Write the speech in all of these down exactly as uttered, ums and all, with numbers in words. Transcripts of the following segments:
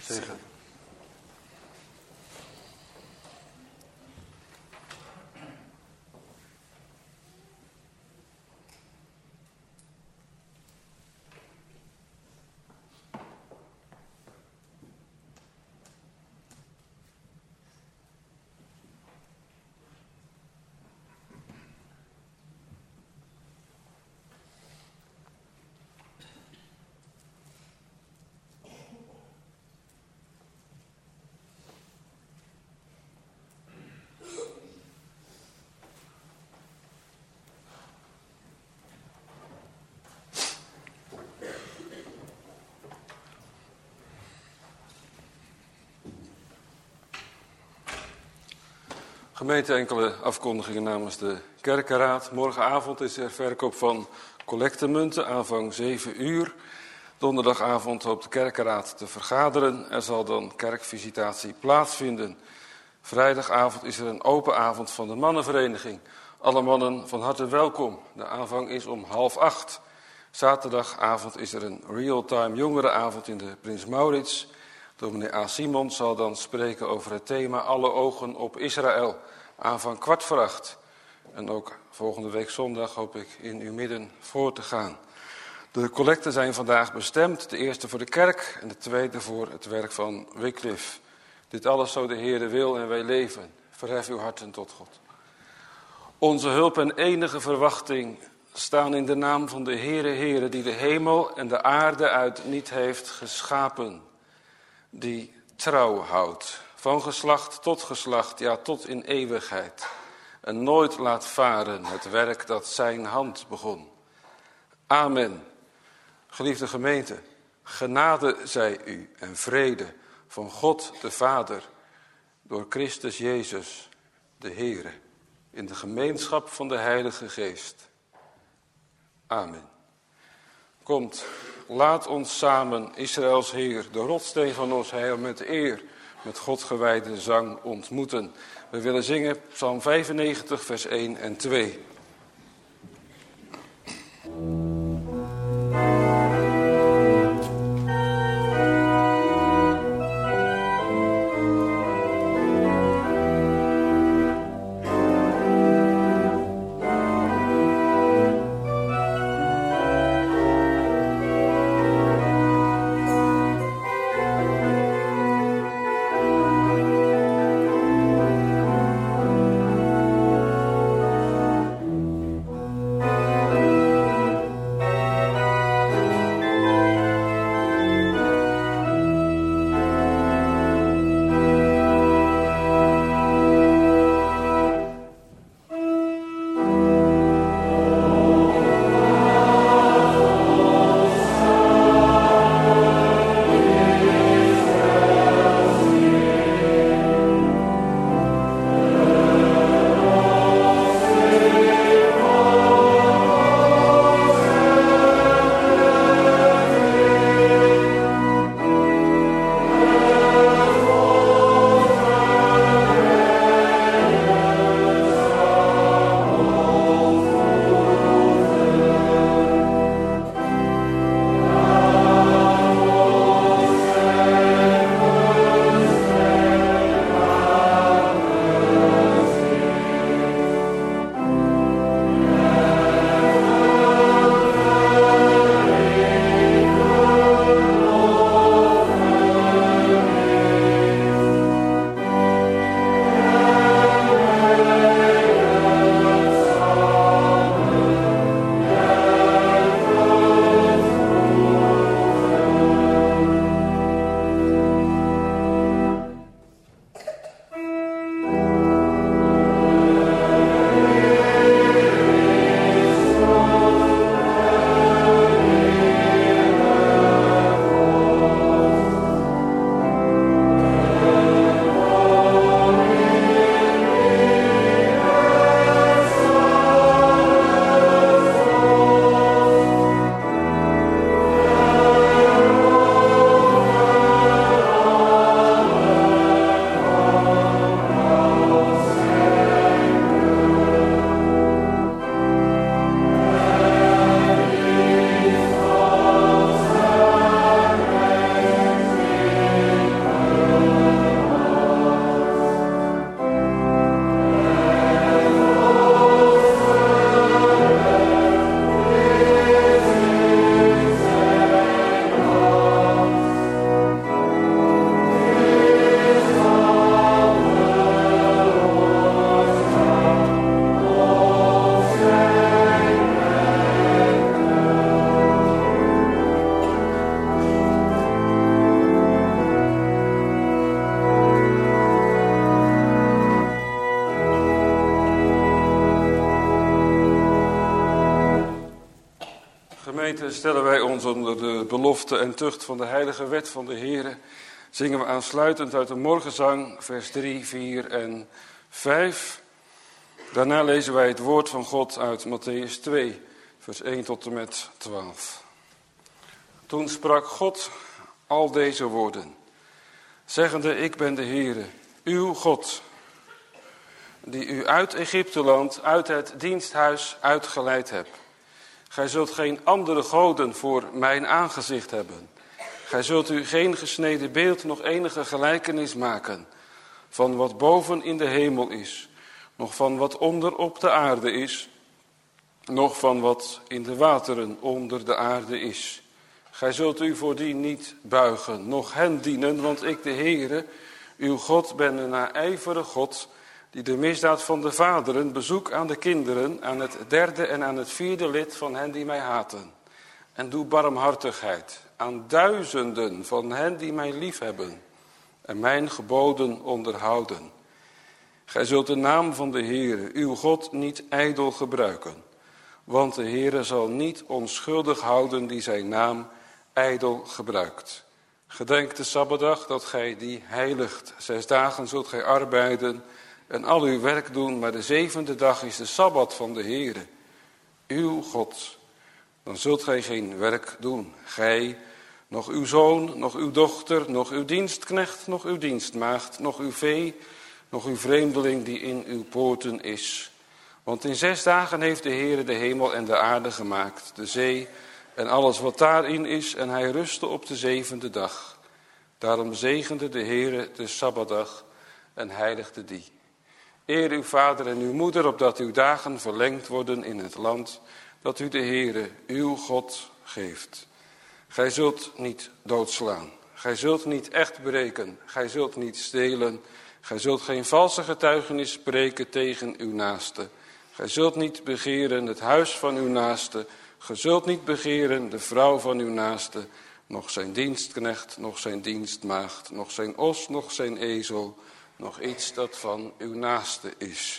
Zegen. Gemeente, enkele afkondigingen namens de kerkenraad. Morgenavond is er verkoop van collectemunten, aanvang zeven uur. Donderdagavond hoopt de kerkenraad te vergaderen. Er zal dan kerkvisitatie plaatsvinden. Vrijdagavond is er een open avond van de mannenvereniging. Alle mannen van harte welkom. De aanvang is om half acht. Zaterdagavond is er een real-time jongerenavond in de Prins Maurits. Dominee A. Simon zal dan spreken over het thema Alle ogen op Israël. Aanvang kwart voor acht. En ook volgende week zondag hoop ik in uw midden voor te gaan. De collecten zijn vandaag bestemd. De eerste voor de kerk en de tweede voor het werk van Wycliffe. Dit alles zo de Heere wil en wij leven. Verhef uw harten tot God. Onze hulp en enige verwachting staan in de naam van de Heere Heere, die de hemel en de aarde uit niet heeft geschapen. Die trouw houdt, van geslacht tot geslacht, ja tot in eeuwigheid. En nooit laat varen het werk dat zijn hand begon. Amen. Geliefde gemeente, genade zij u en vrede van God de Vader, door Christus Jezus, de Heere, in de gemeenschap van de Heilige Geest. Amen. Komt, laat ons samen Israëls Heer, de rotsteen van ons heil, met eer, met God gewijde zang ontmoeten. We willen zingen Psalm vijfennegentig, vers één en twee. stellen wij ons onder de belofte en tucht van de heilige wet van de Heere. Zingen we aansluitend uit de morgenzang, vers drie, vier en vijf. Daarna lezen wij het woord van God uit Mattheüs twee, vers één tot en met twaalf. Toen sprak God al deze woorden, zeggende: Ik ben de Heere, uw God, die u uit Egypteland, uit het diensthuis uitgeleid heb. Gij zult geen andere goden voor mijn aangezicht hebben. Gij zult u geen gesneden beeld, nog enige gelijkenis maken van wat boven in de hemel is, nog van wat onder op de aarde is, nog van wat in de wateren onder de aarde is. Gij zult u voor die niet buigen, noch hen dienen, want ik, de Heere, uw God, ben een naijvere God, die de misdaad van de vaderen bezoek aan de kinderen, aan het derde en aan het vierde lid van hen die mij haten. En doe barmhartigheid aan duizenden van hen die mij liefhebben en mijn geboden onderhouden. Gij zult de naam van de Heere, uw God, niet ijdel gebruiken, want de Heere zal niet onschuldig houden die zijn naam ijdel gebruikt. Gedenk de Sabbatdag dat gij die heiligt. Zes dagen zult gij arbeiden en al uw werk doen, maar de zevende dag is de Sabbat van de Heere, uw God. Dan zult gij geen werk doen, gij, nog uw zoon, nog uw dochter, nog uw dienstknecht, nog uw dienstmaagd, nog uw vee, nog uw vreemdeling die in uw poorten is. Want in zes dagen heeft de Heere de hemel en de aarde gemaakt, de zee en alles wat daarin is, en hij rustte op de zevende dag. Daarom zegende de Heere de Sabbatdag en heiligde die. Eer uw vader en uw moeder, opdat uw dagen verlengd worden in het land dat u de Heere, uw God, geeft. Gij zult niet doodslaan, gij zult niet echt breken, gij zult niet stelen, gij zult geen valse getuigenis spreken tegen uw naaste. Gij zult niet begeren het huis van uw naaste, gij zult niet begeren de vrouw van uw naaste, nog zijn dienstknecht, nog zijn dienstmaagd, nog zijn os, nog zijn ezel, nog iets dat van uw naaste is.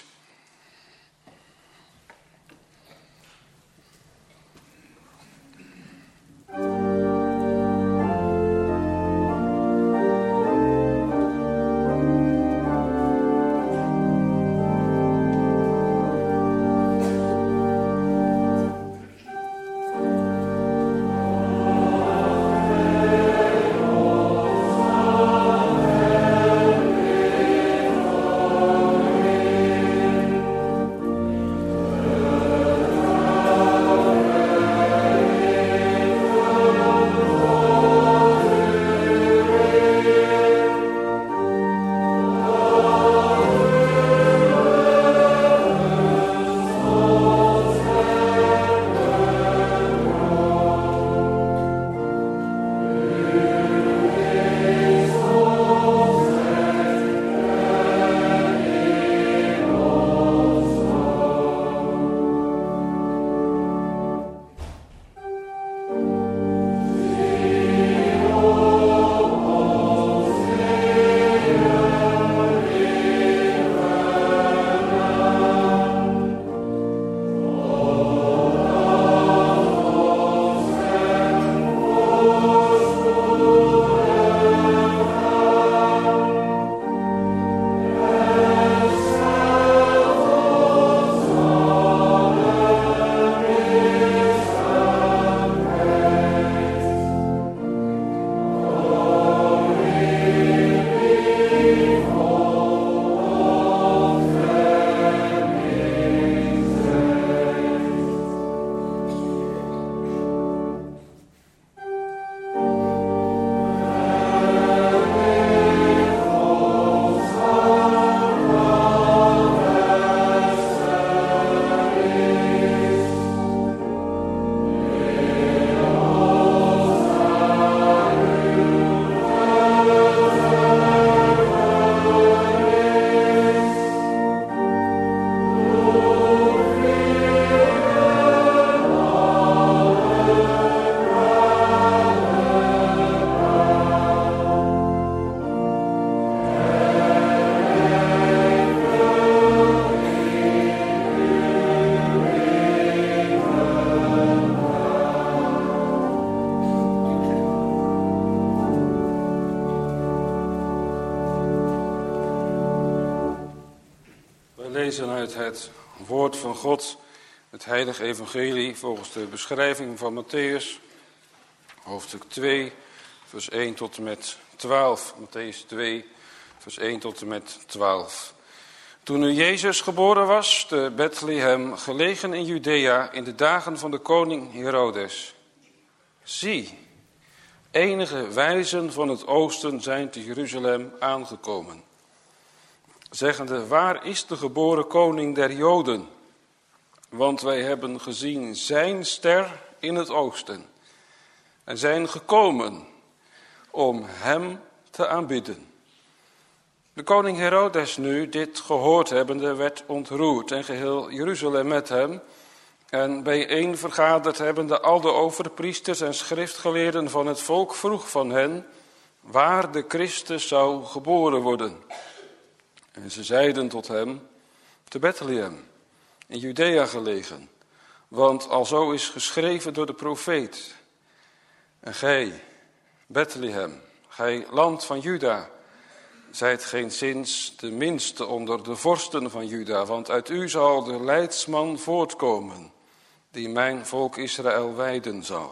lezen uit het woord van God, het heilige evangelie volgens de beschrijving van Matthäus, hoofdstuk twee, vers één tot en met twaalf. Matthäus twee, vers één tot en met twaalf. Toen nu Jezus geboren was, te Bethlehem, gelegen in Judea, in de dagen van de koning Herodes. Zie, enige wijzen van het oosten zijn te Jeruzalem aangekomen, zeggende, waar is de geboren koning der Joden? Want wij hebben gezien zijn ster in het oosten en zijn gekomen om hem te aanbidden. De koning Herodes nu, dit gehoord hebbende, werd ontroerd en geheel Jeruzalem met hem. En bijeen vergaderd hebbende al de overpriesters en schriftgeleerden van het volk vroeg van hen waar de Christus zou geboren worden. En ze zeiden tot hem, te Bethlehem, in Judea gelegen, want alzo is geschreven door de profeet. En gij, Bethlehem, gij land van Juda, zijt geenszins de minste onder de vorsten van Juda, want uit u zal de leidsman voortkomen, die mijn volk Israël wijden zal.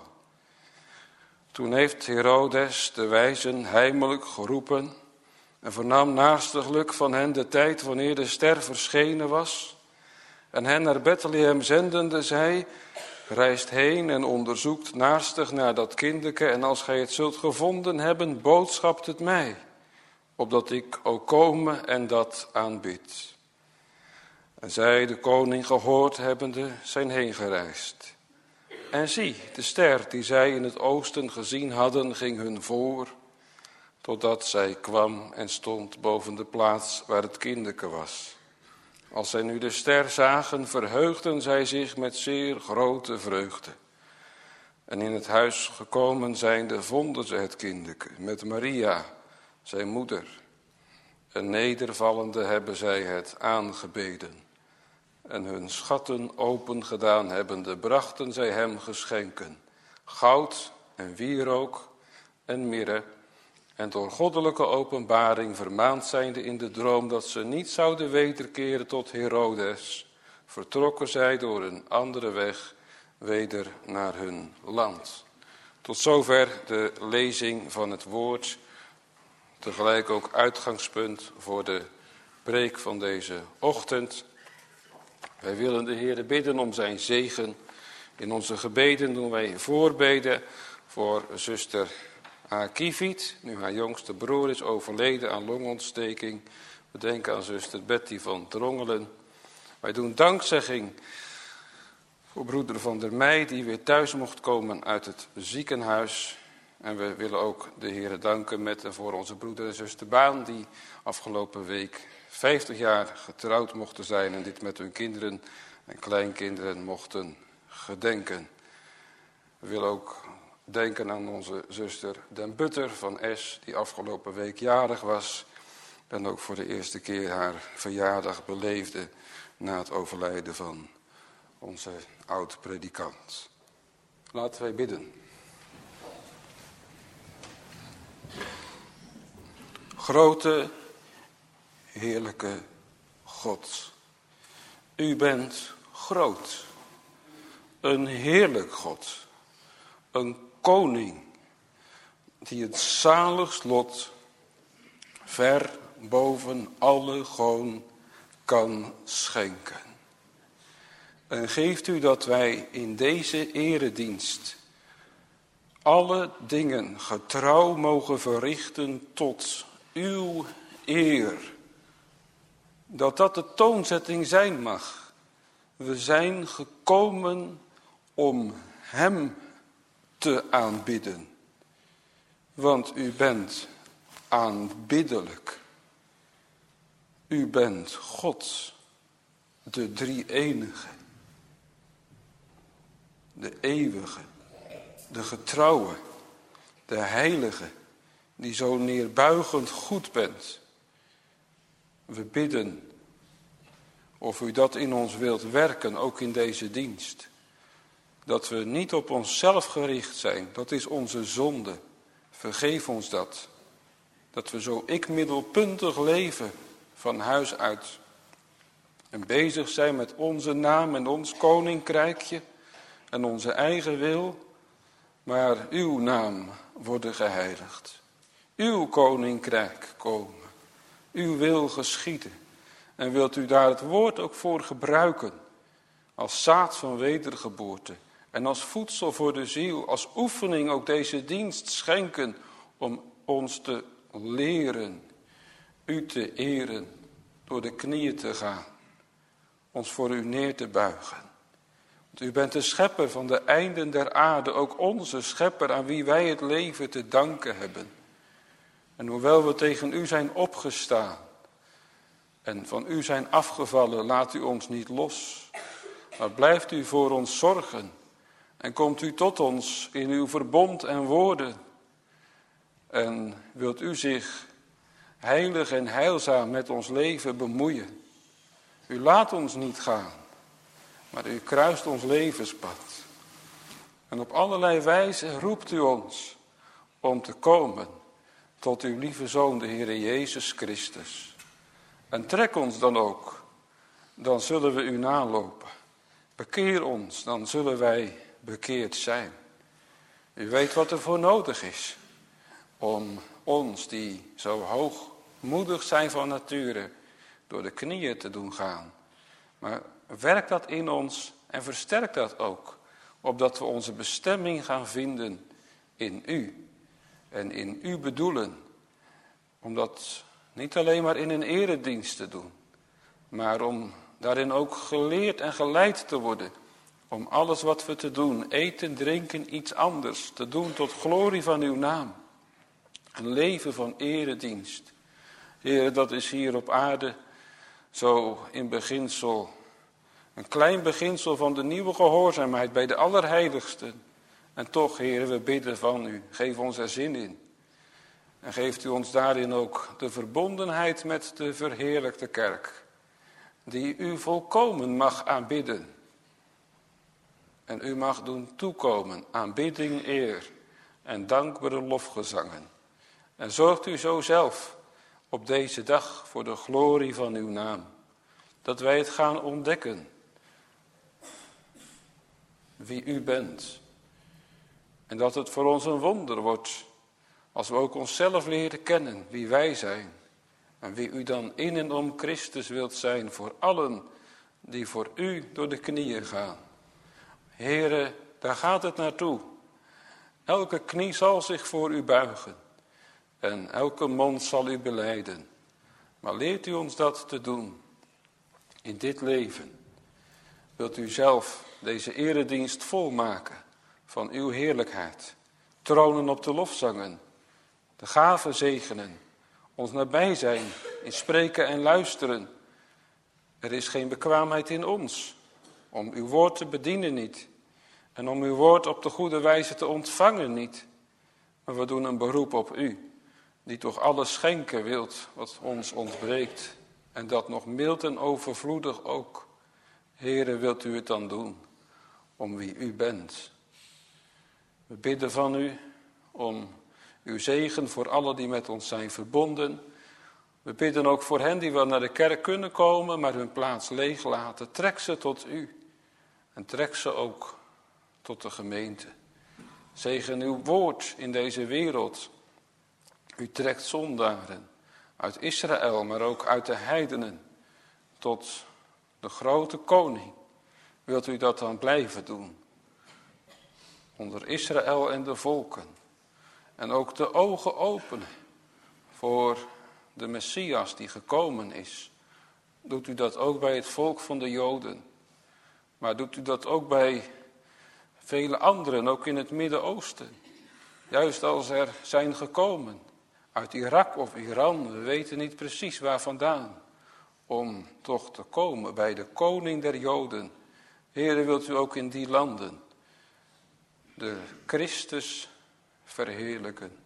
Toen heeft Herodes de wijzen heimelijk geroepen en vernam naarstiglijk van hen de tijd wanneer de ster verschenen was. En hen naar Bethlehem zendende zei, reist heen en onderzoekt naarstig naar dat kindeke, en als gij het zult gevonden hebben, boodschapt het mij, opdat ik ook komen en dat aanbid. En zij, de koning gehoord hebbende, zijn heen gereisd. En zie, de ster die zij in het oosten gezien hadden, ging hun voor, totdat zij kwam en stond boven de plaats waar het kindeke was. Als zij nu de ster zagen, verheugden zij zich met zeer grote vreugde. En in het huis gekomen zijnde, vonden ze het kindeke met Maria, zijn moeder. En nedervallende hebben zij het aangebeden. En hun schatten open gedaan hebbende, brachten zij hem geschenken, goud en wierook en mirre. En door goddelijke openbaring vermaand zijnde in de droom dat ze niet zouden wederkeren tot Herodes, vertrokken zij door een andere weg weder naar hun land. Tot zover de lezing van het woord, tegelijk ook uitgangspunt voor de preek van deze ochtend. Wij willen de Heer bidden om zijn zegen. In onze gebeden doen wij voorbeden voor zuster Akiviet, nu haar jongste broer is overleden aan longontsteking. We denken aan zuster Betty van Drongelen. Wij doen dankzegging voor broeder Van der Meij, die weer thuis mocht komen uit het ziekenhuis. En we willen ook de Heer danken met en voor onze broeder en zuster Baan, die afgelopen week vijftig jaar getrouwd mochten zijn en dit met hun kinderen en kleinkinderen mochten gedenken. We willen ook denken aan onze zuster Den Butter van Es, die afgelopen week jarig was en ook voor de eerste keer haar verjaardag beleefde na het overlijden van onze oud-predikant. Laten wij bidden. Grote, heerlijke God, u bent groot, een heerlijk God, een koning die het zaligst lot ver boven alle goon kan schenken. En geeft u dat wij in deze eredienst alle dingen getrouw mogen verrichten tot uw eer. Dat dat de toonzetting zijn mag. We zijn gekomen om hem te aanbidden. Want u bent aanbiddelijk. U bent God, de drie-enige, de eeuwige, de getrouwe, de heilige, die zo neerbuigend goed bent. We bidden of u dat in ons wilt werken, ook in deze dienst. Dat we niet op onszelf gericht zijn, dat is onze zonde. Vergeef ons dat. Dat we zo ik-middelpuntig leven van huis uit. en bezig zijn met onze naam en ons koninkrijkje en onze eigen wil, maar uw naam worden geheiligd. Uw koninkrijk komen, uw wil geschieden. En wilt u daar het woord ook voor gebruiken, als zaad van wedergeboorte en als voedsel voor de ziel, als oefening ook deze dienst schenken om ons te leren, u te eren, door de knieën te gaan, ons voor u neer te buigen. Want u bent de schepper van de einden der aarde, ook onze schepper aan wie wij het leven te danken hebben. En hoewel we tegen u zijn opgestaan en van u zijn afgevallen, laat u ons niet los. Maar blijft u voor ons zorgen en komt u tot ons in uw verbond en woorden. En wilt u zich heilig en heilzaam met ons leven bemoeien. U laat ons niet gaan, maar u kruist ons levenspad. En op allerlei wijze roept u ons om te komen tot uw lieve Zoon, de Heere Jezus Christus. En trek ons dan ook, dan zullen we u nalopen. Bekeer ons, dan zullen wij bekeerd zijn. U weet wat er voor nodig is om ons, die zo hoogmoedig zijn van nature, door de knieën te doen gaan. Maar werk dat in ons en versterk dat ook, opdat we onze bestemming gaan vinden in u en in u bedoelen. Om dat niet alleen maar in een eredienst te doen, maar om daarin ook geleerd en geleid te worden. Om alles wat we te doen, eten, drinken, iets anders, te doen tot glorie van uw naam. Een leven van eredienst. Heer, dat is hier op aarde zo in beginsel, een klein beginsel van de nieuwe gehoorzaamheid bij de Allerheiligsten. En toch, Heer, we bidden van u, geef ons er zin in. En geeft u ons daarin ook de verbondenheid met de verheerlijkte kerk, die u volkomen mag aanbidden. En u mag doen toekomen aanbidding, eer en dankbare lofgezangen. En zorgt u zo zelf op deze dag voor de glorie van uw naam. Dat wij het gaan ontdekken. Wie u bent. En dat het voor ons een wonder wordt als we ook onszelf leren kennen wie wij zijn. En wie u dan in en om Christus wilt zijn voor allen die voor u door de knieën gaan. Here, daar gaat het naartoe. Elke knie zal zich voor u buigen. En elke mond zal u belijden. Maar leert u ons dat te doen. In dit leven. Wilt u zelf deze eredienst volmaken van uw heerlijkheid. Tronen op de lofzangen. De gaven zegenen. Ons nabij zijn in spreken en luisteren. Er is geen bekwaamheid in ons om uw woord te bedienen niet. En om uw woord op de goede wijze te ontvangen niet. Maar we doen een beroep op u, die toch alles schenken wilt wat ons ontbreekt. En dat nog mild en overvloedig ook. Heere, wilt u het dan doen, om wie u bent. We bidden van u om uw zegen voor allen die met ons zijn verbonden. We bidden ook voor hen die wel naar de kerk kunnen komen, maar hun plaats leeg laten. Trek ze tot u en trek ze ook tot de gemeente. Zegen uw woord in deze wereld. U trekt zondaren uit Israël, maar ook uit de heidenen tot de grote koning. Wilt u dat dan blijven doen? Onder Israël en de volken. En ook de ogen openen voor de Messias die gekomen is. Doet u dat ook bij het volk van de Joden. Maar doet u dat ook bij vele anderen, ook in het Midden-Oosten. Juist als er zijn gekomen uit Irak of Iran, we weten niet precies waar vandaan. Om toch te komen bij de koning der Joden. Heere, wilt u ook in die landen de Christus verheerlijken.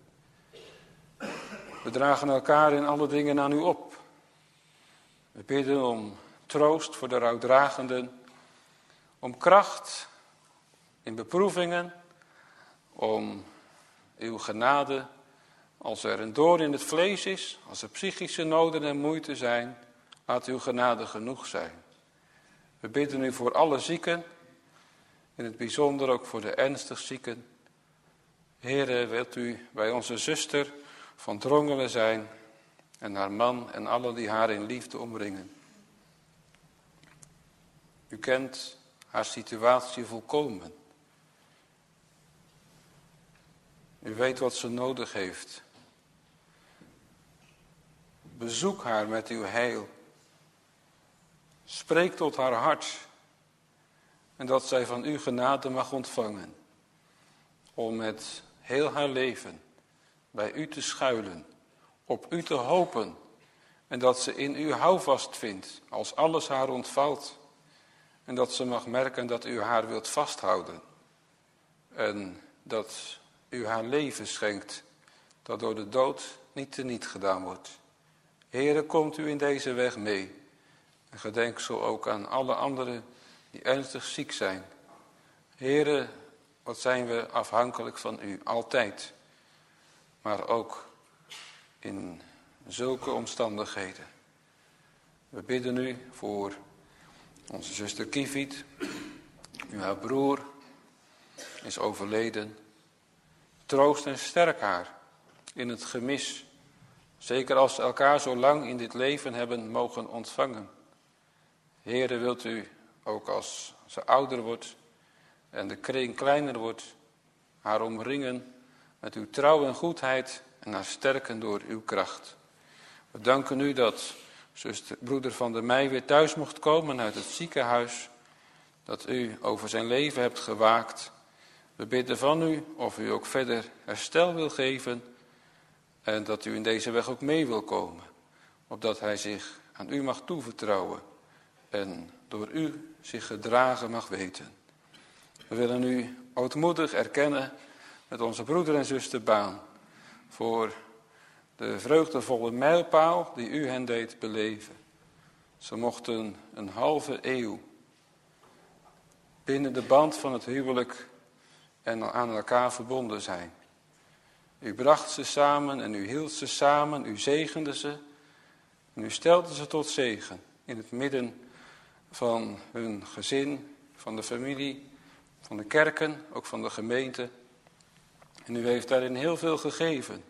We dragen elkaar in alle dingen aan u op. We bidden om troost voor de rouwdragenden, om kracht in beproevingen, om uw genade als er een doorn in het vlees is, als er psychische noden en moeite zijn, laat uw genade genoeg zijn. We bidden u voor alle zieken, in het bijzonder ook voor de ernstig zieken. Heere, wilt u bij onze zuster van Drongelen zijn en haar man en allen die haar in liefde omringen. U kent haar situatie volkomen. U weet wat ze nodig heeft. Bezoek haar met uw heil. Spreek tot haar hart. En dat zij van u genade mag ontvangen. Om met heel haar leven bij u te schuilen. Op u te hopen. En dat ze in u houvast vindt als alles haar ontvalt. En dat ze mag merken dat u haar wilt vasthouden. En dat u haar leven schenkt. Dat door de dood niet teniet gedaan wordt. Heere, komt u in deze weg mee. En gedenk zo ook aan alle anderen die ernstig ziek zijn. Heere, wat zijn we afhankelijk van u, altijd. Maar ook in zulke omstandigheden. We bidden u voor onze zuster Kieviet. Uw broer is overleden. Troost en sterk haar in het gemis. Zeker als ze elkaar zo lang in dit leven hebben mogen ontvangen. Heere, wilt u ook als ze ouder wordt en de kring kleiner wordt, haar omringen met uw trouw en goedheid en haar sterken door uw kracht. We danken u dat zuster, broeder Van der Meij weer thuis mocht komen uit het ziekenhuis. Dat u over zijn leven hebt gewaakt. We bidden van u of u ook verder herstel wil geven. En dat u in deze weg ook mee wil komen. Opdat hij zich aan u mag toevertrouwen. En door u zich gedragen mag weten. We willen u ootmoedig erkennen met onze broeder en zuster Baan. Voor de vreugdevolle mijlpaal die u hen deed beleven. Ze mochten een halve eeuw binnen de band van het huwelijk en aan elkaar verbonden zijn. U bracht ze samen en u hield ze samen, u zegende ze. En u stelde ze tot zegen in het midden van hun gezin, van de familie, van de kerken, ook van de gemeente. En u heeft daarin heel veel gegeven.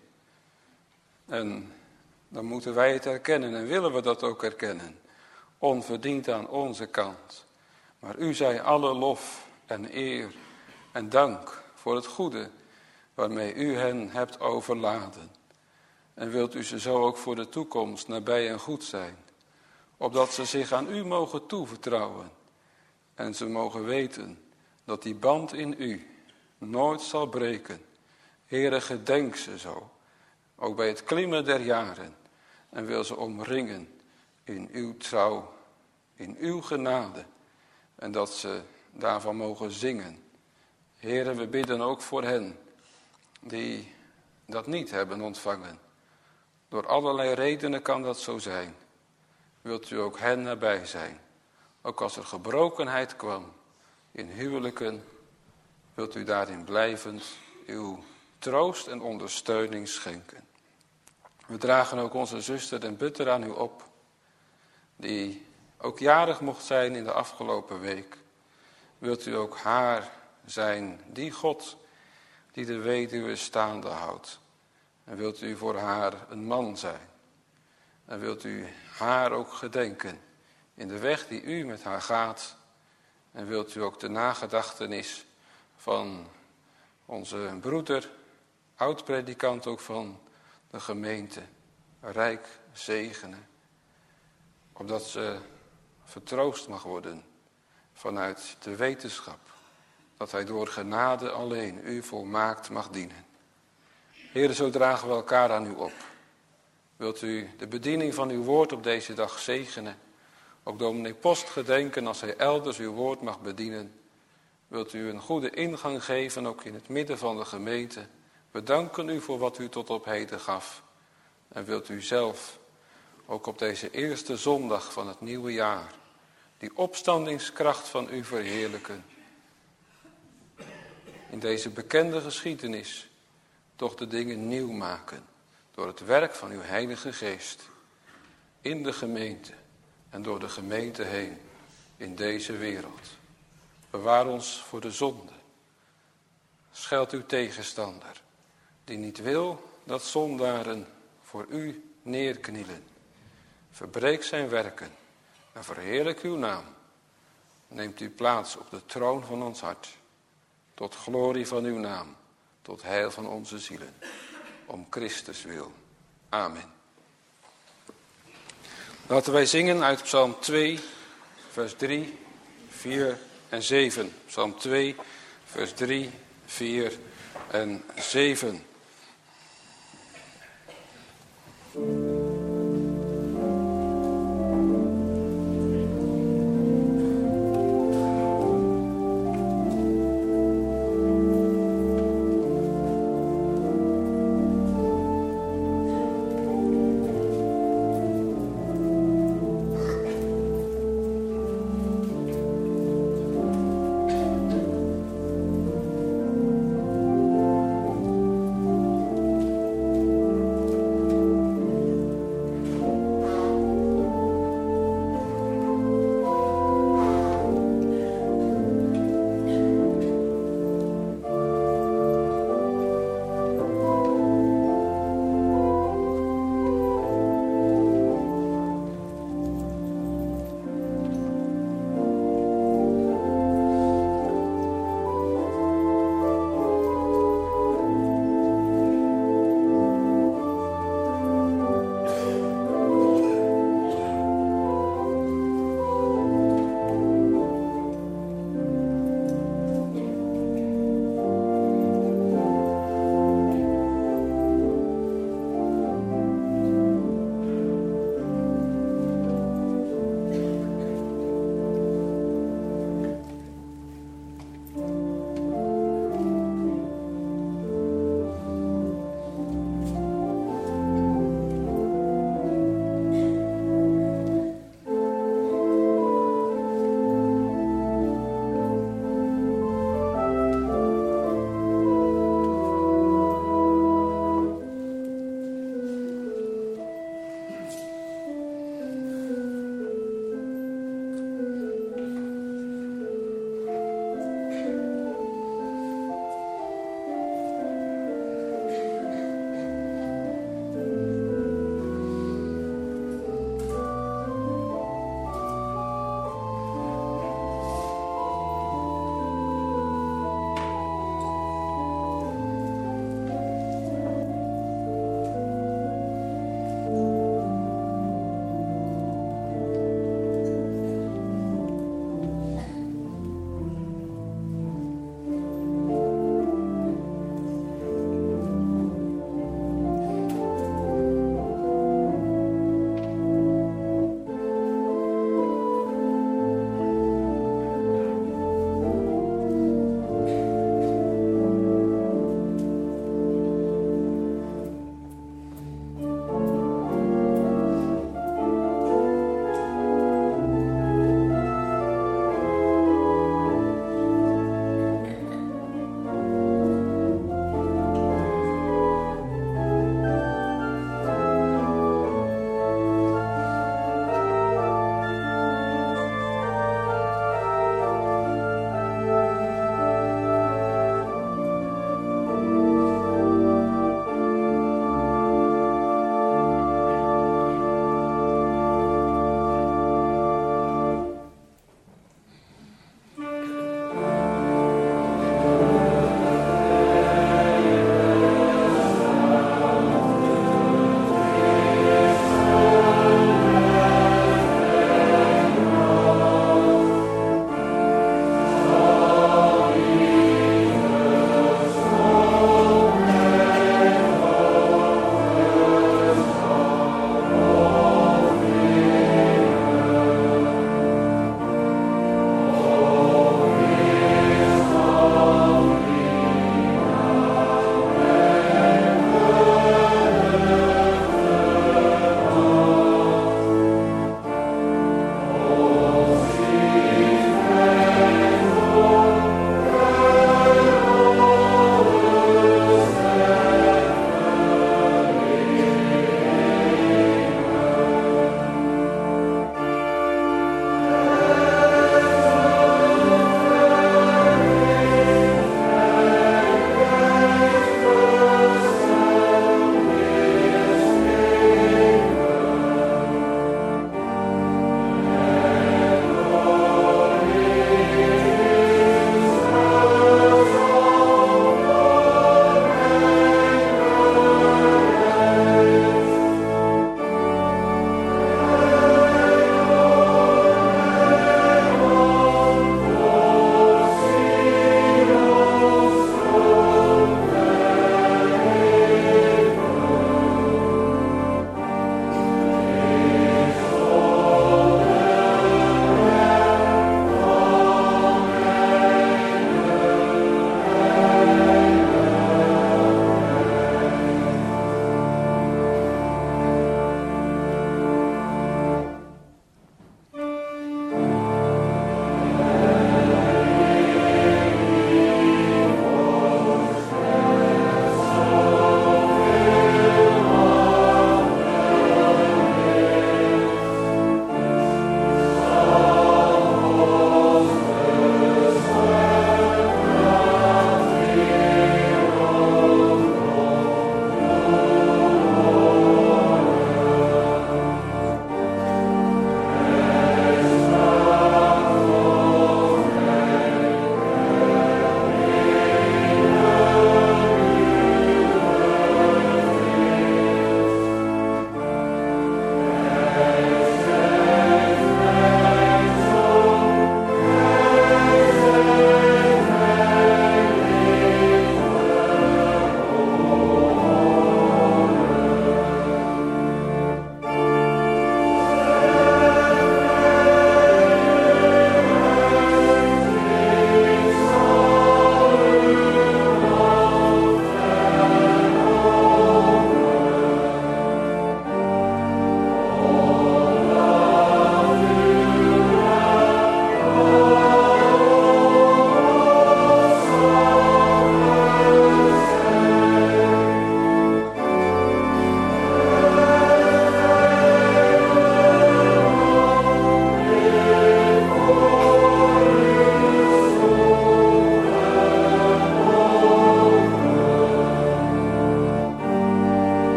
En dan moeten wij het erkennen en willen we dat ook erkennen. Onverdiend aan onze kant. Maar u zij alle lof en eer en dank voor het goede waarmee u hen hebt overladen. En wilt u ze zo ook voor de toekomst nabij en goed zijn. Opdat ze zich aan u mogen toevertrouwen. En ze mogen weten dat die band in u nooit zal breken. Heere, gedenk ze zo. Ook bij het klimmen der jaren. En wil ze omringen in uw trouw, in uw genade. En dat ze daarvan mogen zingen. Heere, we bidden ook voor hen die dat niet hebben ontvangen. Door allerlei redenen kan dat zo zijn. Wilt u ook hen nabij zijn. Ook als er gebrokenheid kwam in huwelijken, wilt u daarin blijvend uw troost en ondersteuning schenken. We dragen ook onze zuster Den Butter aan u op, die ook jarig mocht zijn in de afgelopen week. Wilt u ook haar zijn, die God die de weduwe staande houdt. En wilt u voor haar een man zijn. En wilt u haar ook gedenken in de weg die u met haar gaat. En wilt u ook de nagedachtenis van onze broeder, oud-predikant ook van de gemeente, rijk zegenen. Opdat ze vertroost mag worden vanuit de wetenschap. Dat hij door genade alleen u volmaakt mag dienen. Heere, zo dragen we elkaar aan u op. Wilt u de bediening van uw woord op deze dag zegenen. Ook dominee Post gedenken als hij elders uw woord mag bedienen. Wilt u een goede ingang geven, ook in het midden van de gemeente. We danken u voor wat u tot op heden gaf. En wilt u zelf, ook op deze eerste zondag van het nieuwe jaar, die opstandingskracht van u verheerlijken. In deze bekende geschiedenis toch de dingen nieuw maken. Door het werk van uw Heilige Geest. In de gemeente en door de gemeente heen. in deze wereld. Bewaar ons voor de zonde. Scheld uw tegenstander, die niet wil dat zondaren voor u neerknielen. Verbreek zijn werken en verheerlijk uw naam. Neemt u plaats op de troon van ons hart, tot glorie van uw naam, tot heil van onze zielen. Om Christus wil. Amen. Laten wij zingen uit Psalm twee, vers drie, vier en zeven. Psalm twee, vers drie, vier en zeven. Thank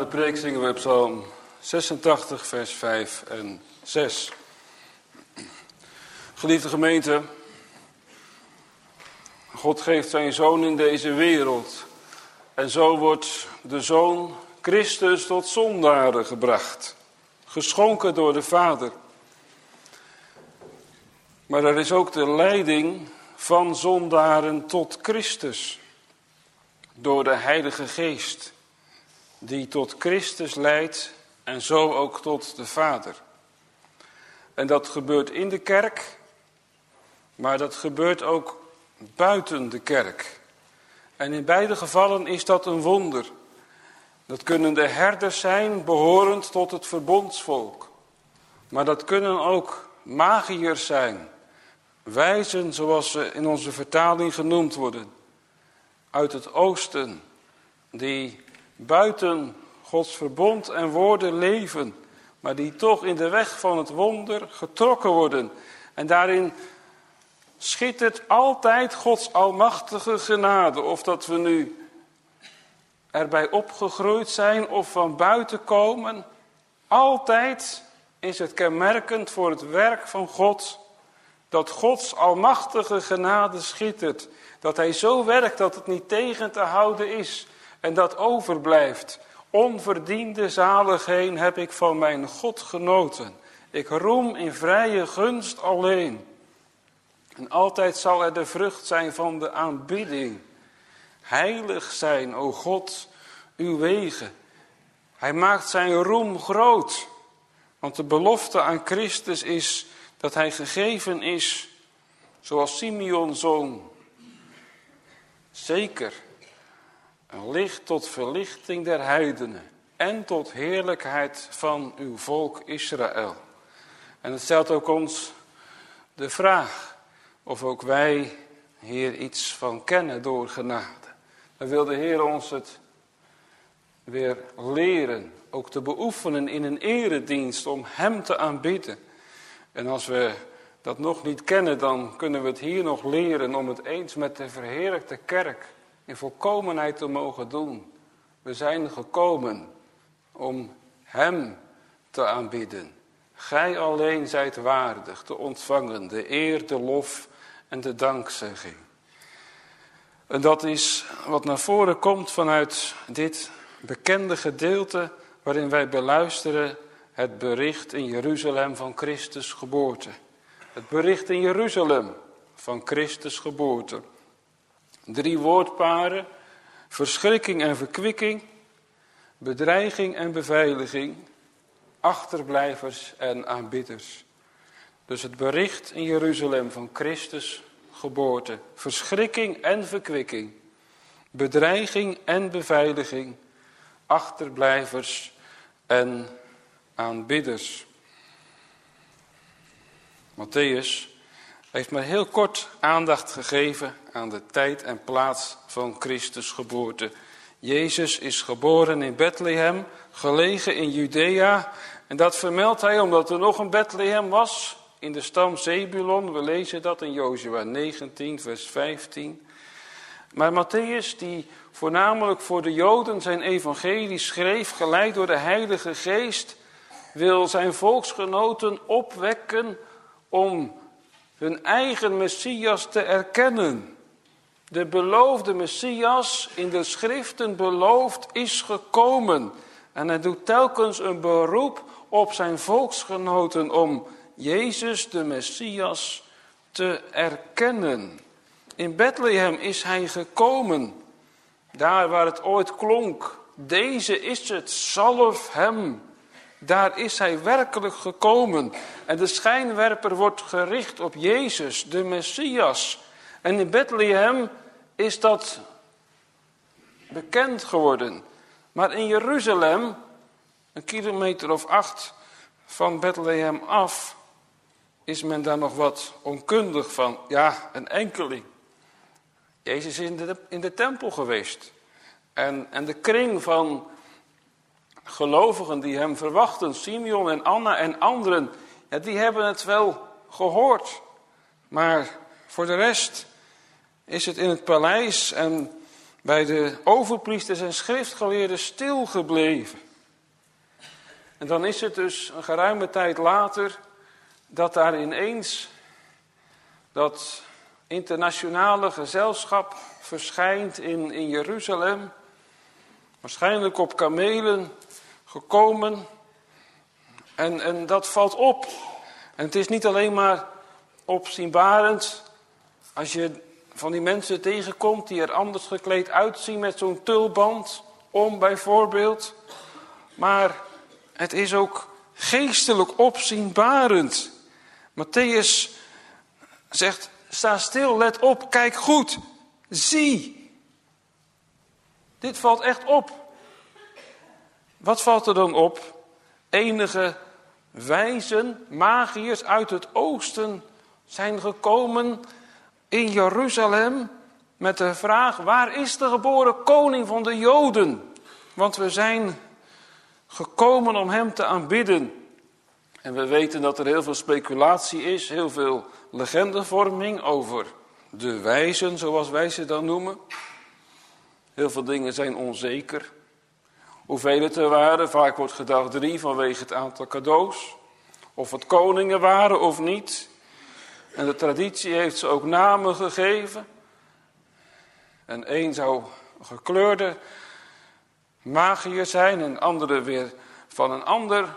preek zingen we Psalm zesentachtig, vers vijf en zes. Geliefde gemeente, God geeft zijn Zoon in deze wereld. En zo wordt de Zoon Christus tot zondaren gebracht. Geschonken door de Vader. Maar er is ook de leiding van zondaren tot Christus. Door de Heilige Geest. Die tot Christus leidt en zo ook tot de Vader. En dat gebeurt in de kerk. Maar dat gebeurt ook buiten de kerk. En in beide gevallen is dat een wonder. Dat kunnen de herders zijn, behorend tot het verbondsvolk. Maar dat kunnen ook magiërs zijn. Wijzen, zoals ze in onze vertaling genoemd worden. Uit het oosten, die buiten Gods verbond en woorden leven. Maar die toch in de weg van het wonder getrokken worden. En daarin schittert altijd Gods almachtige genade. Of dat we nu erbij opgegroeid zijn of van buiten komen. Altijd is het kenmerkend voor het werk van God. Dat Gods almachtige genade schittert. Dat hij zo werkt dat het niet tegen te houden is. En dat overblijft. Onverdiende zaligheden heb ik van mijn God genoten. Ik roem in vrije gunst alleen. En altijd zal er de vrucht zijn van de aanbidding. Heilig zijn, o God, uw wegen. Hij maakt zijn roem groot. Want de belofte aan Christus is dat hij gegeven is, zoals Simeon zong. Zeker, een licht tot verlichting der heidenen en tot heerlijkheid van uw volk Israël. En het stelt ook ons de vraag of ook wij hier iets van kennen door genade. Dan wil de Heer ons het weer leren, ook te beoefenen in een eredienst om hem te aanbidden. En als we dat nog niet kennen, dan kunnen we het hier nog leren om het eens met de verheerlijkte kerk in volkomenheid te mogen doen. We zijn gekomen om hem te aanbidden. Gij alleen zijt waardig te ontvangen de eer, de lof en de dankzegging. En dat is wat naar voren komt vanuit dit bekende gedeelte waarin wij beluisteren het bericht in Jeruzalem van Christus geboorte. Het bericht in Jeruzalem van Christus geboorte. Drie woordparen, verschrikking en verkwikking, bedreiging en beveiliging, achterblijvers en aanbidders. Dus het bericht in Jeruzalem van Christus geboorte, verschrikking en verkwikking, bedreiging en beveiliging, achterblijvers en aanbidders. Mattheüs heeft maar heel kort aandacht gegeven aan de tijd en plaats van Christus geboorte. Jezus is geboren in Bethlehem, gelegen in Judea. En dat vermeldt hij omdat er nog een Bethlehem was in de stam Zebulon. We lezen dat in Jozua negentien, vers vijftien. Maar Mattheüs, die voornamelijk voor de Joden zijn evangelie schreef, geleid door de Heilige Geest, wil zijn volksgenoten opwekken om hun eigen Messias te erkennen. De beloofde Messias, in de schriften beloofd, is gekomen. En hij doet telkens een beroep op zijn volksgenoten om Jezus de Messias te erkennen. In Bethlehem is hij gekomen. Daar waar het ooit klonk, deze is het, zalf hem. Daar is hij werkelijk gekomen. En de schijnwerper wordt gericht op Jezus, de Messias. En in Bethlehem is dat bekend geworden. Maar in Jeruzalem, een kilometer of acht van Bethlehem af, is men daar nog wat onkundig van. Ja, een enkeling. Jezus is in de, in de tempel geweest. En, en de kring van gelovigen die hem verwachten, Simeon en Anna en anderen, ja, die hebben het wel gehoord. Maar voor de rest is het in het paleis en bij de overpriesters en schriftgeleerden stilgebleven. En dan is het dus een geruime tijd later dat daar ineens dat internationale gezelschap verschijnt in, in Jeruzalem. Waarschijnlijk op kamelen gekomen. En, en dat valt op. En het is niet alleen maar opzienbarend als je van die mensen tegenkomt die er anders gekleed uitzien met zo'n tulband om bijvoorbeeld. Maar het is ook geestelijk opzienbarend. Mattheüs zegt, sta stil, let op, kijk goed, zie. Dit valt echt op. Wat valt er dan op? Enige wijzen, magiërs uit het oosten zijn gekomen in Jeruzalem met de vraag, waar is de geboren koning van de Joden? Want we zijn gekomen om hem te aanbidden. En we weten dat er heel veel speculatie is, heel veel legendevorming over de wijzen, zoals wij ze dan noemen. Heel veel dingen zijn onzeker. Hoeveel het er waren, vaak wordt gedacht drie vanwege het aantal cadeaus. Of het koningen waren of niet. En de traditie heeft ze ook namen gegeven. En één zou gekleurde magiër zijn en andere weer van een ander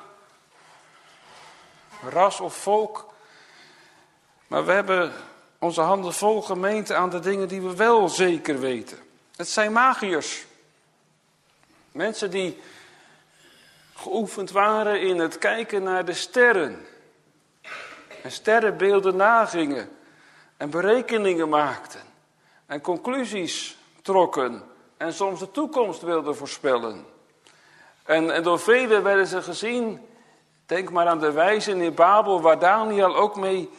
ras of volk. Maar we hebben onze handen vol gemeten aan de dingen die we wel zeker weten. Het zijn magiërs. Mensen die geoefend waren in het kijken naar de sterren. En sterrenbeelden nagingen. En berekeningen maakten. En conclusies trokken. En soms de toekomst wilden voorspellen. En, en door velen werden ze gezien. Denk maar aan de wijzen in Babel, waar Daniel ook mee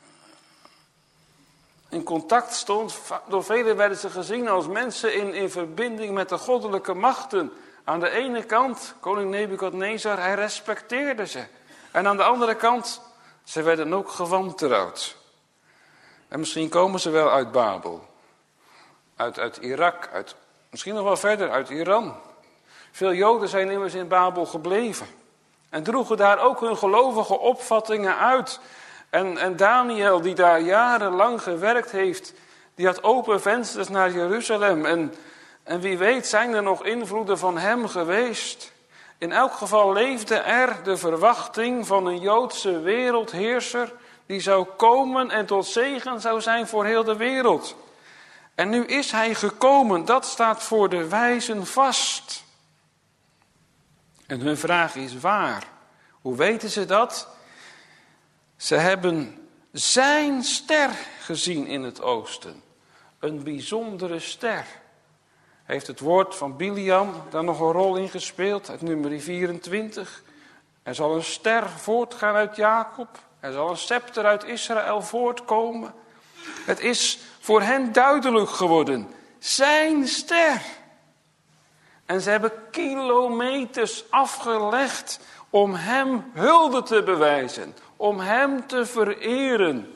in contact stond. Door velen werden ze gezien als mensen in, in verbinding met de goddelijke machten. Aan de ene kant, koning Nebukadnezar, hij respecteerde ze. En aan de andere kant, ze werden ook gewantrouwd. En misschien komen ze wel uit Babel. Uit, uit Irak, uit, misschien nog wel verder, uit Iran. Veel Joden zijn immers in Babel gebleven. En droegen daar ook hun gelovige opvattingen uit. En, en Daniel, die daar jarenlang gewerkt heeft, die had open vensters naar Jeruzalem. En, en wie weet zijn er nog invloeden van hem geweest. In elk geval leefde er de verwachting van een Joodse wereldheerser die zou komen en tot zegen zou zijn voor heel de wereld. En nu is hij gekomen, dat staat voor de wijzen vast. En hun vraag is waar. Hoe weten ze dat? Ze hebben zijn ster gezien in het oosten. Een bijzondere ster. Heeft het woord van Biliam daar nog een rol in gespeeld? Uit nummer vierentwintig. Er zal een ster voortgaan uit Jacob. Er zal een scepter uit Israël voortkomen. Het is voor hen duidelijk geworden. Zijn ster. En ze hebben kilometers afgelegd om hem hulde te bewijzen. Om hem te vereren.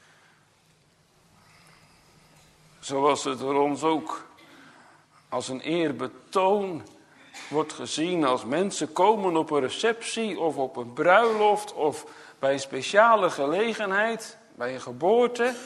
Zoals het door ons ook als een eerbetoon wordt gezien als mensen komen op een receptie of op een bruiloft of bij een speciale gelegenheid, bij een geboorte.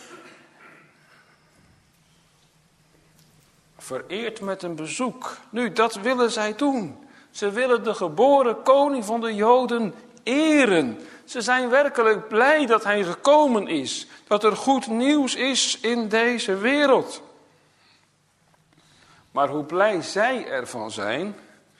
Vereerd met een bezoek. Nu, dat willen zij doen. Ze willen de geboren koning van de Joden eren. Ze zijn werkelijk blij dat hij gekomen is. Dat er goed nieuws is in deze wereld. Maar hoe blij zij ervan zijn,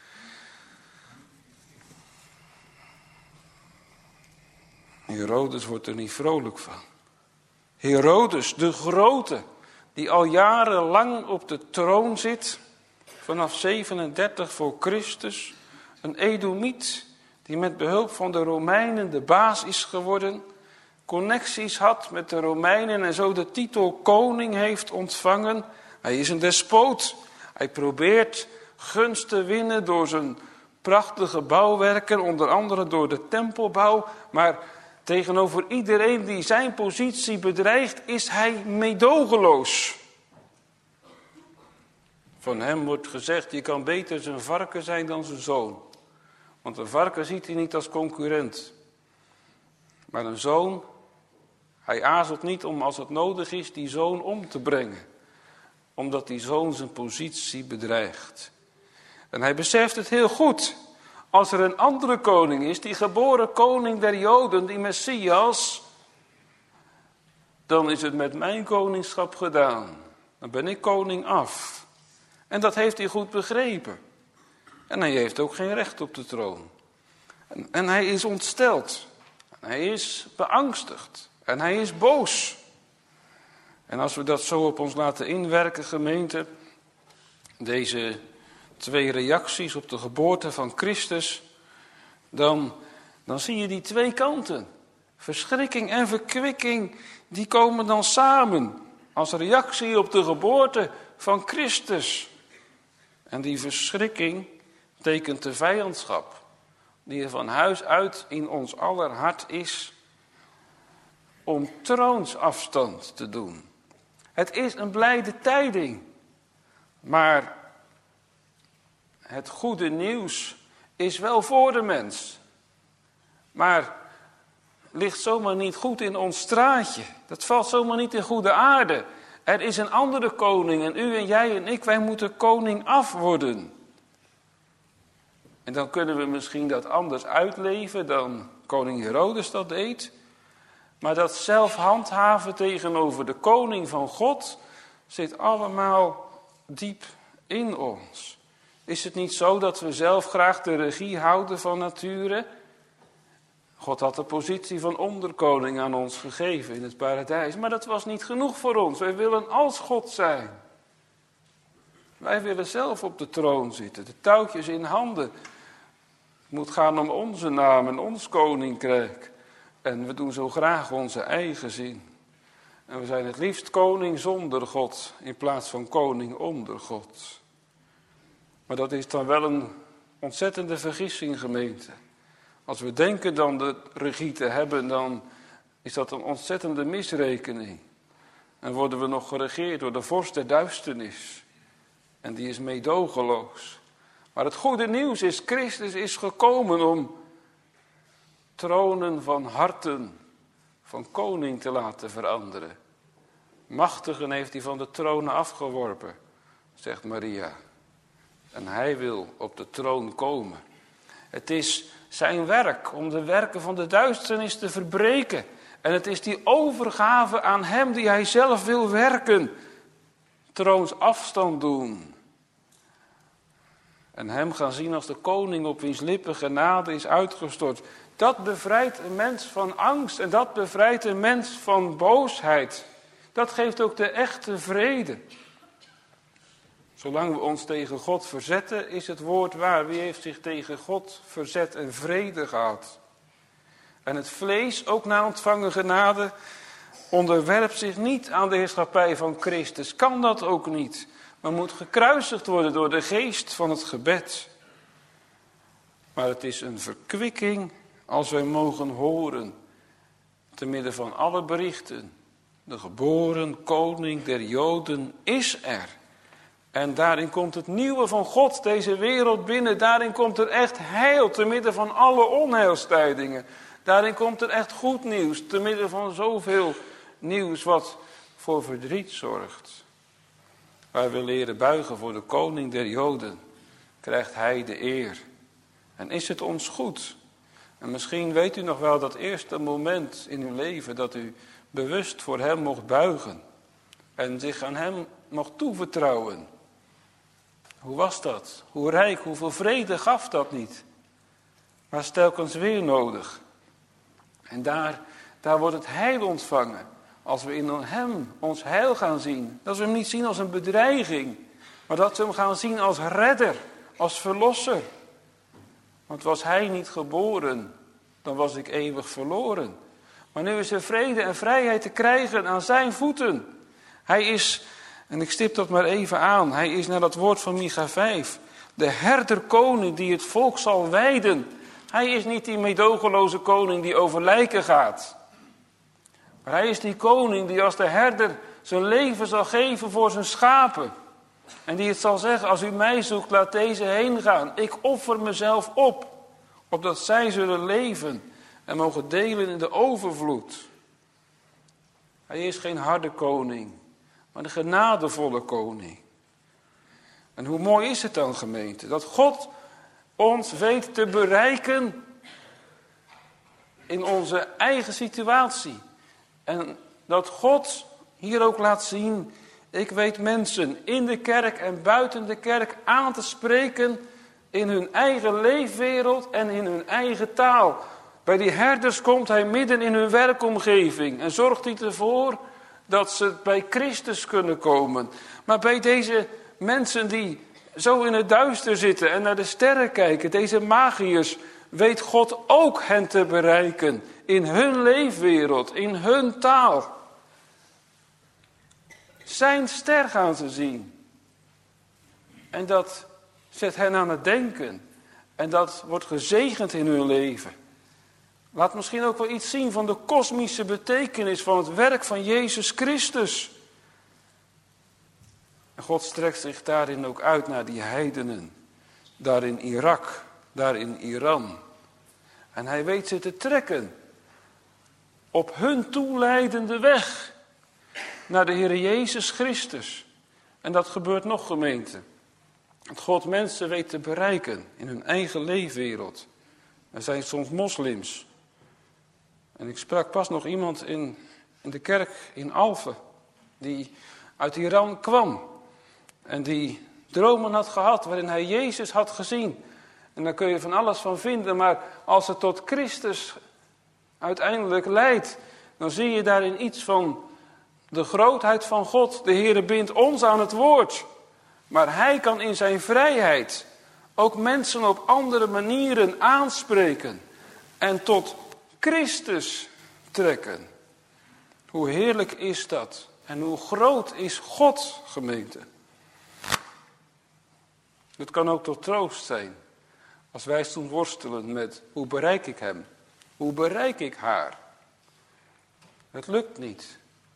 Herodes wordt er niet vrolijk van. Herodes, de grote, die al jarenlang op de troon zit, vanaf zevenendertig voor Christus, een Edomiet die met behulp van de Romeinen de baas is geworden, connecties had met de Romeinen en zo de titel koning heeft ontvangen. Hij is een despoot. Hij probeert gunst te winnen door zijn prachtige bouwwerken, onder andere door de tempelbouw. Maar tegenover iedereen die zijn positie bedreigt, is hij meedogenloos. Van hem wordt gezegd, je kan beter zijn varken zijn dan zijn zoon. Want een varken ziet hij niet als concurrent. Maar een zoon, hij aarzelt niet om als het nodig is die zoon om te brengen. Omdat die zoon zijn positie bedreigt. En hij beseft het heel goed. Als er een andere koning is, die geboren koning der Joden, die Messias, dan is het met mijn koningschap gedaan. Dan ben ik koning af. En dat heeft hij goed begrepen. En hij heeft ook geen recht op de troon. En, en hij is ontsteld. En hij is beangstigd. En hij is boos. En als we dat zo op ons laten inwerken, gemeente, deze twee reacties op de geboorte van Christus, dan, dan zie je die twee kanten. Verschrikking en verkwikking, die komen dan samen als reactie op de geboorte van Christus. En die verschrikking tekent de vijandschap, die er van huis uit in ons aller hart is, om troonsafstand te doen. Het is een blijde tijding, maar het goede nieuws is wel voor de mens. Maar ligt zomaar niet goed in ons straatje. Dat valt zomaar niet in goede aarde. Er is een andere koning en u en jij en ik, wij moeten koning af worden. En dan kunnen we misschien dat anders uitleven dan koning Herodes dat deed. Maar dat zelf handhaven tegenover de koning van God zit allemaal diep in ons. Is het niet zo dat we zelf graag de regie houden van nature? God had de positie van onderkoning aan ons gegeven in het paradijs. Maar dat was niet genoeg voor ons. Wij willen als God zijn. Wij willen zelf op de troon zitten. De touwtjes in handen. Het moet gaan om onze naam en ons koninkrijk. En we doen zo graag onze eigen zin. En we zijn het liefst koning zonder God in plaats van koning onder God. Maar dat is dan wel een ontzettende vergissing, gemeente. Als we denken dan de regie te hebben, dan is dat een ontzettende misrekening. En worden we nog geregeerd door de vorst der duisternis. En die is meedogenloos. Maar het goede nieuws is, Christus is gekomen om tronen van harten van koning te laten veranderen. Machtigen heeft hij van de tronen afgeworpen, zegt Maria. En hij wil op de troon komen. Het is zijn werk om de werken van de duisternis te verbreken. En het is die overgave aan hem die hij zelf wil werken. Troonsafstand doen. En hem gaan zien als de koning op wiens lippen genade is uitgestort. Dat bevrijdt een mens van angst en dat bevrijdt een mens van boosheid. Dat geeft ook de echte vrede. Zolang we ons tegen God verzetten, is het woord waar. Wie heeft zich tegen God verzet en vrede gehad? En het vlees, ook na ontvangen genade, onderwerpt zich niet aan de heerschappij van Christus. Kan dat ook niet. Maar moet gekruisigd worden door de geest van het gebed. Maar het is een verkwikking als wij mogen horen, te midden van alle berichten. De geboren koning der Joden is er. En daarin komt het nieuwe van God deze wereld binnen. Daarin komt er echt heil te midden van alle onheilstijdingen. Daarin komt er echt goed nieuws te midden van zoveel nieuws wat voor verdriet zorgt. Waar we leren buigen voor de koning der Joden, krijgt hij de eer. En is het ons goed? En misschien weet u nog wel dat eerste moment in uw leven dat u bewust voor hem mocht buigen. En zich aan hem mocht toevertrouwen. Hoe was dat? Hoe rijk, hoeveel vrede gaf dat niet? Maar is telkens weer nodig. En daar, daar wordt het heil ontvangen. Als we in hem ons heil gaan zien. Dat we hem niet zien als een bedreiging. Maar dat we hem gaan zien als redder. Als verlosser. Want was hij niet geboren, dan was ik eeuwig verloren. Maar nu is er vrede en vrijheid te krijgen aan zijn voeten. Hij is, en ik stip dat maar even aan, hij is naar dat woord van Micha vijf. De herderkoning die het volk zal wijden. Hij is niet die meedogenloze koning die over lijken gaat. Maar hij is die koning die als de herder zijn leven zal geven voor zijn schapen. En die het zal zeggen, als u mij zoekt, laat deze heen gaan. Ik offer mezelf op. opdat zij zullen leven en mogen delen in de overvloed. Hij is geen harde koning, maar een genadevolle koning. En hoe mooi is het dan, gemeente, dat God ons weet te bereiken in onze eigen situatie. En dat God hier ook laat zien, ik weet mensen in de kerk en buiten de kerk aan te spreken in hun eigen leefwereld en in hun eigen taal. Bij die herders komt hij midden in hun werkomgeving en zorgt hij ervoor dat ze bij Christus kunnen komen. Maar bij deze mensen die zo in het duister zitten en naar de sterren kijken, deze magiërs, weet God ook hen te bereiken in hun leefwereld, in hun taal. Zijn ster gaan ze zien. En dat zet hen aan het denken. En dat wordt gezegend in hun leven. Laat misschien ook wel iets zien van de kosmische betekenis van het werk van Jezus Christus. En God strekt zich daarin ook uit naar die heidenen. Daar in Irak, daar in Iran. En hij weet ze te trekken. Op hun toeleidende weg. Naar de Heer Jezus Christus. En dat gebeurt nog, gemeente. Dat God mensen weet te bereiken in hun eigen leefwereld. Er zijn soms moslims. En ik sprak pas nog iemand in, in de kerk in Alphen. Die uit Iran kwam. En die dromen had gehad waarin hij Jezus had gezien. En daar kun je van alles van vinden. Maar als het tot Christus uiteindelijk leidt, dan zie je daarin iets van de grootheid van God. De Heere bindt ons aan het woord. Maar hij kan in zijn vrijheid ook mensen op andere manieren aanspreken. En tot Christus trekken. Hoe heerlijk is dat? En hoe groot is God, gemeente? Het kan ook tot troost zijn. Als wij soms worstelen met, hoe bereik ik hem? Hoe bereik ik haar? Het lukt niet.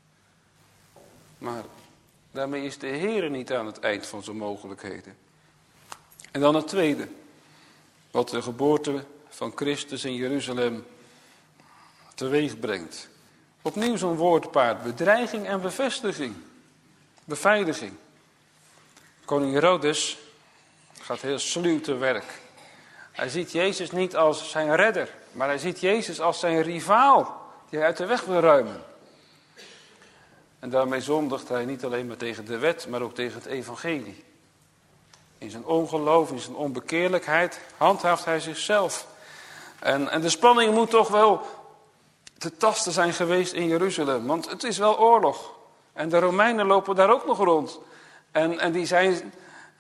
Maar daarmee is de Heere niet aan het eind van zijn mogelijkheden. En dan het tweede. Wat de geboorte van Christus in Jeruzalem teweeg brengt. Opnieuw zo'n woordpaard. Bedreiging en bevestiging. Beveiliging. Koning Herodes gaat heel sluw te werk. Hij ziet Jezus niet als zijn redder. Maar hij ziet Jezus als zijn rivaal. Die hij uit de weg wil ruimen. En daarmee zondigt hij niet alleen maar tegen de wet, maar ook tegen het evangelie. In zijn ongeloof, in zijn onbekeerlijkheid handhaaft hij zichzelf. En, en de spanning moet toch wel te tasten zijn geweest in Jeruzalem. Want het is wel oorlog. En de Romeinen lopen daar ook nog rond. En, en die zijn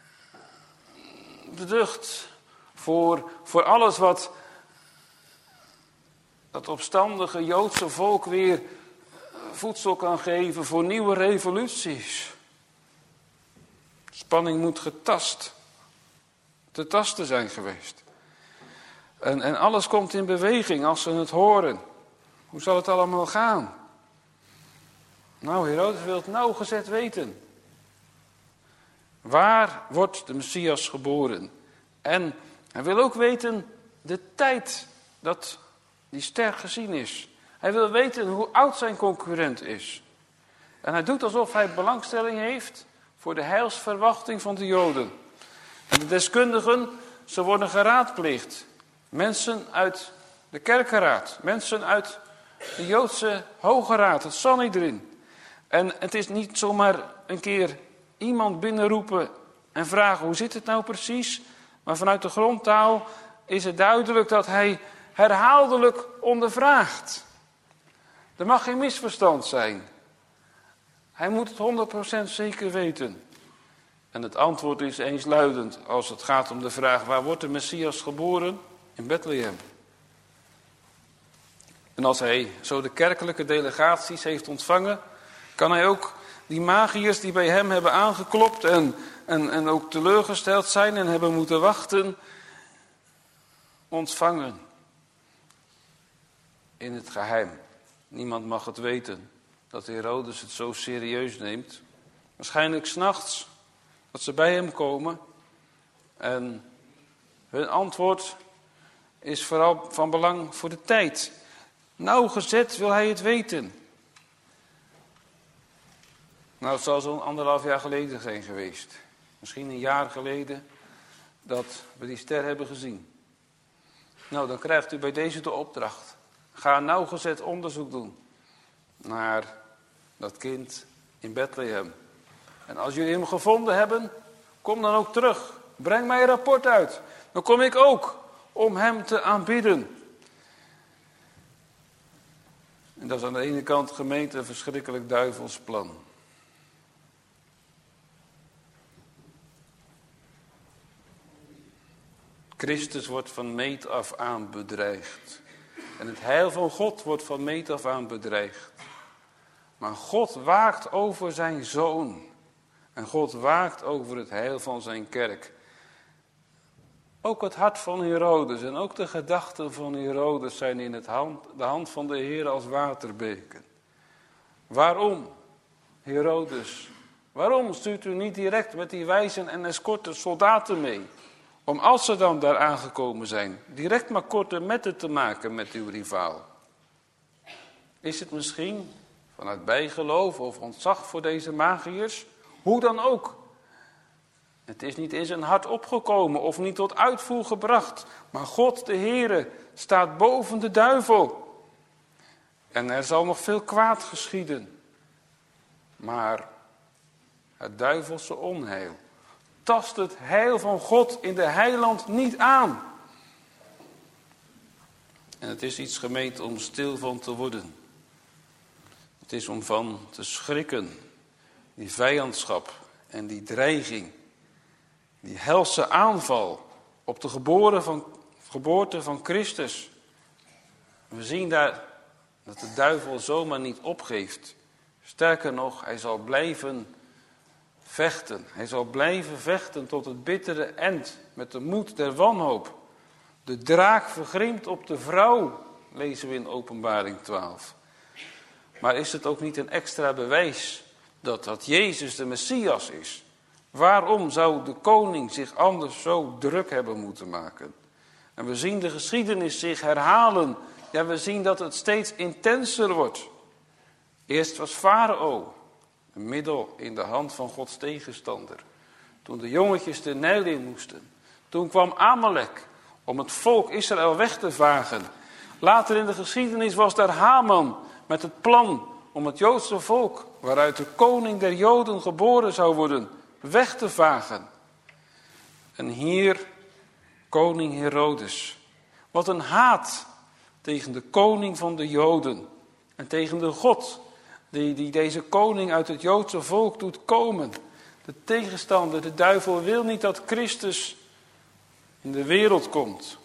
beducht voor, voor alles wat dat opstandige Joodse volk weer voedsel kan geven voor nieuwe revoluties. Spanning moet getast, te tasten zijn geweest. En, en alles komt in beweging als ze het horen. Hoe zal het allemaal gaan? Nou, Herodes wil het nauwgezet weten. Waar wordt de Messias geboren? En hij wil ook weten de tijd dat die ster gezien is. Hij wil weten hoe oud zijn concurrent is. En hij doet alsof hij belangstelling heeft voor de heilsverwachting van de Joden. En de deskundigen, ze worden geraadpleegd. Mensen uit de kerkenraad, mensen uit de Joodse Hoge Raad, het Sanhedrin. En het is niet zomaar een keer iemand binnenroepen en vragen hoe zit het nou precies. Maar vanuit de grondtaal is het duidelijk dat hij herhaaldelijk ondervraagt. Er mag geen misverstand zijn. Hij moet het honderd procent zeker weten. En het antwoord is eensluidend als het gaat om de vraag: waar wordt de Messias geboren? In Bethlehem. En als hij zo de kerkelijke delegaties heeft ontvangen, kan hij ook die magiërs die bij hem hebben aangeklopt en, en, en ook teleurgesteld zijn en hebben moeten wachten, ontvangen. In het geheim. Niemand mag het weten dat Herodes het zo serieus neemt. Waarschijnlijk 's nachts dat ze bij hem komen en hun antwoord is vooral van belang voor de tijd. Nauwgezet wil hij het weten. Nou, het zal zo'n anderhalf jaar geleden zijn geweest. Misschien een jaar geleden dat we die ster hebben gezien. Nou, dan krijgt u bij deze de opdracht. Ga nauwgezet onderzoek doen naar dat kind in Bethlehem. En als jullie hem gevonden hebben, kom dan ook terug. Breng mij een rapport uit. Dan kom ik ook om hem te aanbidden. En dat is aan de ene kant, gemeente, een verschrikkelijk duivels plan. Christus wordt van meet af aan bedreigd. En het heil van God wordt van meet af aan bedreigd. Maar God waakt over zijn zoon. En God waakt over het heil van zijn kerk. Ook het hart van Herodes en ook de gedachten van Herodes zijn in het hand, de hand van de Heer als waterbeken. Waarom, Herodes? Waarom stuurt u niet direct met die wijzen en escorten soldaten mee? Om als ze dan daar aangekomen zijn, direct maar korte metten te maken met uw rivaal. Is het misschien vanuit bijgeloof of ontzag voor deze magiërs? Hoe dan ook. Het is niet in zijn hart opgekomen of niet tot uitvoer gebracht. Maar God de Heere staat boven de duivel. En er zal nog veel kwaad geschieden. Maar het duivelse onheil tast het heil van God in de heiland niet aan. En het is iets, gemeente, om stil van te worden. Het is om van te schrikken. Die vijandschap en die dreiging. Die helse aanval op de geboren van, geboorte van Christus. We zien daar dat de duivel zomaar niet opgeeft. Sterker nog, hij zal blijven vechten. Hij zal blijven vechten tot het bittere eind met de moed der wanhoop. De draak vergrimt op de vrouw, lezen we in Openbaring twaalf. Maar is het ook niet een extra bewijs dat dat Jezus de Messias is? Waarom zou de koning zich anders zo druk hebben moeten maken? En we zien de geschiedenis zich herhalen. Ja, we zien dat het steeds intenser wordt. Eerst was Farao een middel in de hand van Gods tegenstander. Toen de jongetjes de Nijl in moesten. Toen kwam Amalek om het volk Israël weg te vagen. Later in de geschiedenis was daar Haman met het plan om het Joodse volk, waaruit de koning der Joden geboren zou worden, weg te vagen. En hier koning Herodes. Wat een haat tegen de koning van de Joden. En tegen de God die, die deze koning uit het Joodse volk doet komen. De tegenstander, de duivel, wil niet dat Christus in de wereld komt.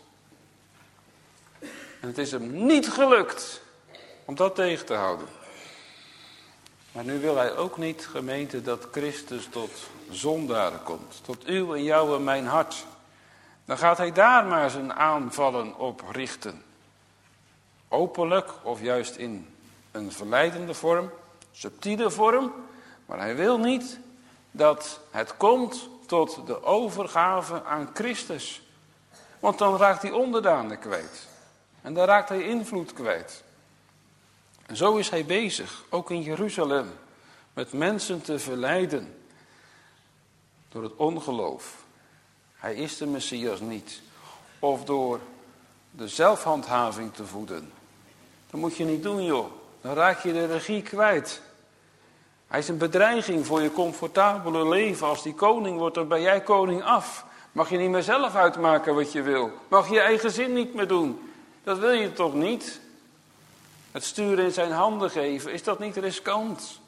En het is hem niet gelukt om dat tegen te houden. Maar nu wil hij ook niet, gemeente, dat Christus tot zondaren komt. Tot uw en jouw en mijn hart. Dan gaat hij daar maar zijn aanvallen op richten. Openlijk of juist in een verleidende vorm, subtiele vorm. Maar hij wil niet dat het komt tot de overgave aan Christus. Want dan raakt hij onderdanen kwijt. En dan raakt hij invloed kwijt. En zo is hij bezig, ook in Jeruzalem, met mensen te verleiden door het ongeloof. Hij is de Messias niet. Of door de zelfhandhaving te voeden. Dat moet je niet doen, joh. Dan raak je de regie kwijt. Hij is een bedreiging voor je comfortabele leven. Als die koning wordt, dan ben jij koning af. Mag je niet meer zelf uitmaken wat je wil. Mag je je eigen zin niet meer doen. Dat wil je toch niet? Het sturen in zijn handen geven, is dat niet riskant?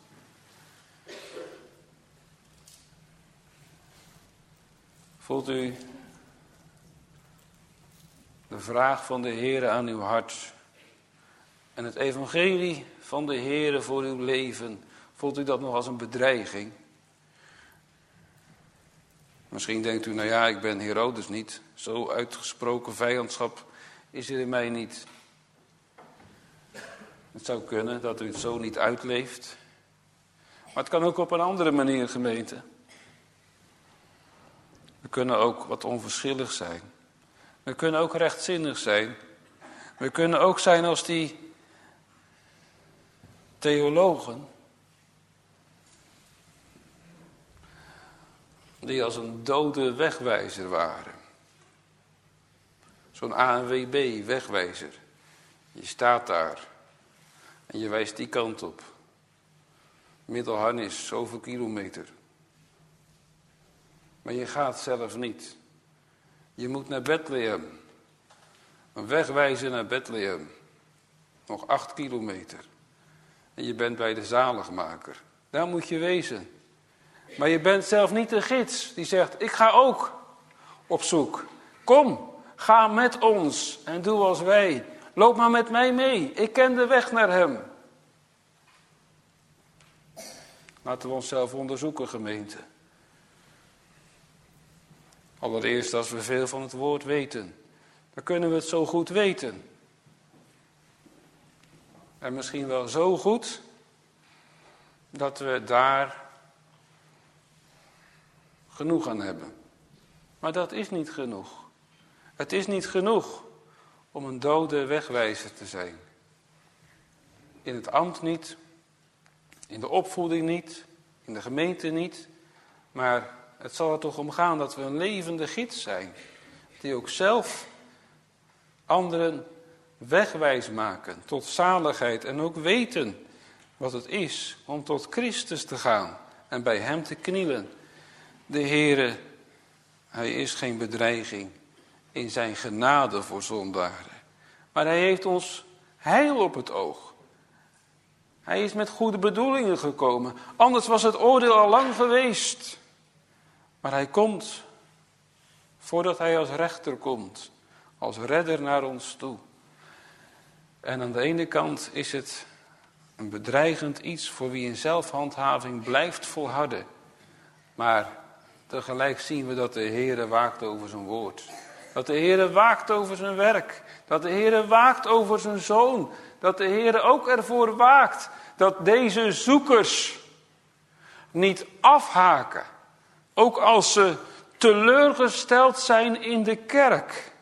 Voelt u de vraag van de Heere aan uw hart en het evangelie van de Heere voor uw leven, voelt u dat nog als een bedreiging? Misschien denkt u, nou ja, ik ben Herodes niet. Zo uitgesproken vijandschap is er in mij niet. Het zou kunnen dat u het zo niet uitleeft. Maar het kan ook op een andere manier, gemeente. We kunnen ook wat onverschillig zijn. We kunnen ook rechtzinnig zijn. We kunnen ook zijn als die theologen. Die als een dode wegwijzer waren. Zo'n A N W B wegwijzer. Je staat daar. En je wijst die kant op. Middelharnis, zoveel kilometer. Maar je gaat zelf niet. Je moet naar Bethlehem. Een wegwijzer naar Bethlehem. Nog acht kilometer. En je bent bij de zaligmaker. Daar moet je wezen. Maar je bent zelf niet de gids die zegt, ik ga ook op zoek. Kom, ga met ons en doe als wij. Loop maar met mij mee. Ik ken de weg naar hem. Laten we onszelf onderzoeken, gemeente. Allereerst als we veel van het woord weten. Dan kunnen we het zo goed weten. En misschien wel zo goed dat we daar genoeg aan hebben. Maar dat is niet genoeg. Het is niet genoeg om een dode wegwijzer te zijn. In het ambt niet, in de opvoeding niet, in de gemeente niet. Maar het zal er toch om gaan dat we een levende gids zijn. Die ook zelf anderen wegwijs maken tot zaligheid. En ook weten wat het is om tot Christus te gaan en bij hem te knielen. De Heere, hij is geen bedreiging in zijn genade voor zondaren. Maar hij heeft ons heil op het oog. Hij is met goede bedoelingen gekomen. Anders was het oordeel al lang geweest. Maar hij komt, voordat hij als rechter komt, als redder naar ons toe. En aan de ene kant is het een bedreigend iets voor wie in zelfhandhaving blijft volharden. Maar tegelijk zien we dat de Heere waakt over zijn woord. Dat de Heere waakt over zijn werk. Dat de Heere waakt over zijn zoon. Dat de Heere ook ervoor waakt dat deze zoekers niet afhaken. Ook als ze teleurgesteld zijn in de kerk.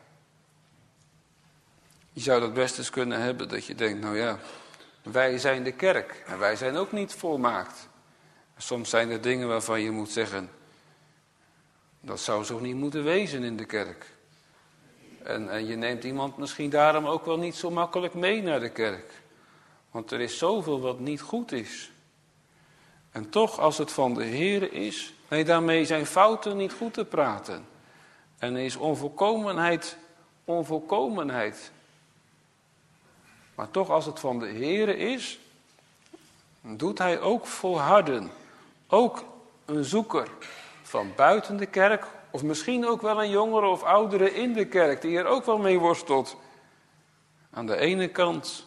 Je zou dat best eens kunnen hebben dat je denkt, nou ja, wij zijn de kerk. En wij zijn ook niet volmaakt. Soms zijn er dingen waarvan je moet zeggen, dat zou zo niet moeten wezen in de kerk. En, en je neemt iemand misschien daarom ook wel niet zo makkelijk mee naar de kerk. Want er is zoveel wat niet goed is. En toch, als het van de Heere is, nee, daarmee zijn fouten niet goed te praten. En is onvolkomenheid, onvolkomenheid. Maar toch, als het van de Heere is, doet hij ook volharden. Ook een zoeker van buiten de kerk, of misschien ook wel een jongere of oudere in de kerk, die er ook wel mee worstelt. Aan de ene kant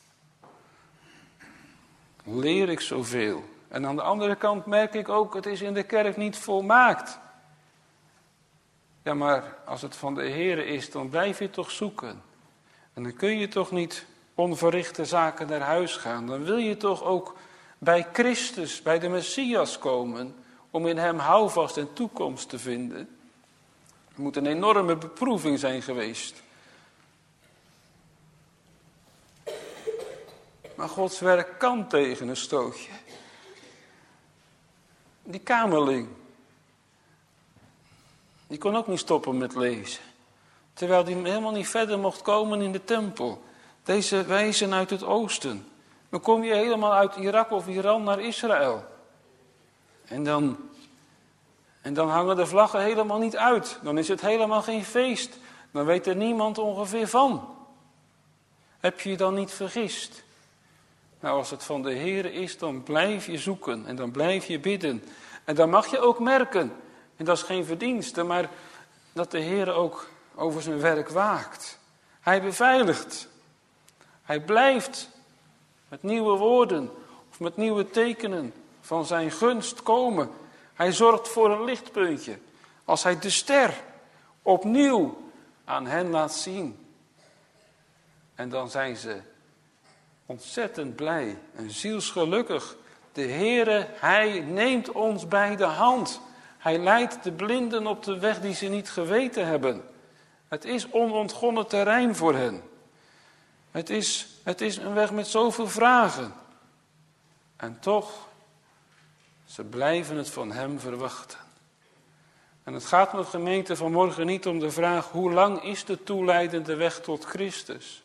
leer ik zoveel. En aan de andere kant merk ik ook, het is in de kerk niet volmaakt. Ja, maar als het van de Heere is, dan blijf je toch zoeken. En dan kun je toch niet onverrichte zaken naar huis gaan. Dan wil je toch ook bij Christus, bij de Messias komen, om in hem houvast en toekomst te vinden. Het moet een enorme beproeving zijn geweest. Maar Gods werk kan tegen een stootje. Die kamerling, die kon ook niet stoppen met lezen. Terwijl die helemaal niet verder mocht komen in de tempel. Deze wijzen uit het oosten. Dan kom je helemaal uit Irak of Iran naar Israël. En dan, en dan hangen de vlaggen helemaal niet uit. Dan is het helemaal geen feest. Dan weet er niemand ongeveer van. Heb je je dan niet vergist? Nou, als het van de Heere is, dan blijf je zoeken en dan blijf je bidden. En dan mag je ook merken, en dat is geen verdienste, maar dat de Heere ook over zijn werk waakt. Hij beveiligt. Hij blijft met nieuwe woorden of met nieuwe tekenen van zijn gunst komen. Hij zorgt voor een lichtpuntje. Als hij de ster opnieuw aan hen laat zien. En dan zijn ze ontzettend blij en zielsgelukkig. De Heere, hij neemt ons bij de hand. Hij leidt de blinden op de weg die ze niet geweten hebben. Het is onontgonnen terrein voor hen. Het is, het is een weg met zoveel vragen. En toch, ze blijven het van hem verwachten. En het gaat met de gemeente vanmorgen niet om de vraag, hoe lang is de toeleidende weg tot Christus?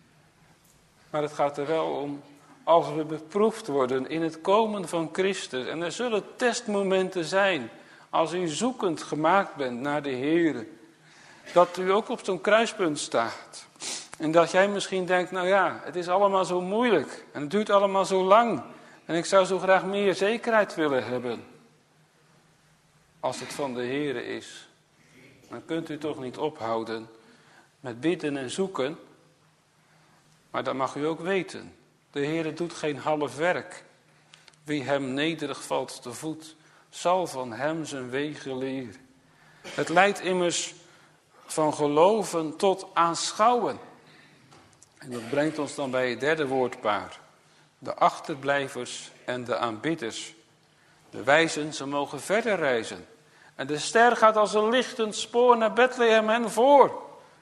Maar het gaat er wel om, als we beproefd worden in het komen van Christus. En er zullen testmomenten zijn, als u zoekend gemaakt bent naar de Heere. Dat u ook op zo'n kruispunt staat. En dat jij misschien denkt, nou ja, het is allemaal zo moeilijk. En het duurt allemaal zo lang. En ik zou zo graag meer zekerheid willen hebben. Als het van de Heere is, dan kunt u toch niet ophouden met bidden en zoeken. Maar dat mag u ook weten. De Heere doet geen half werk. Wie hem nederig valt te voet, zal van hem zijn wegen leren. Het leidt immers van geloven tot aanschouwen. En dat brengt ons dan bij het derde woordpaar. De achterblijvers en de aanbidders. De wijzen, ze mogen verder reizen. En de ster gaat als een lichtend spoor naar Bethlehem hen voor.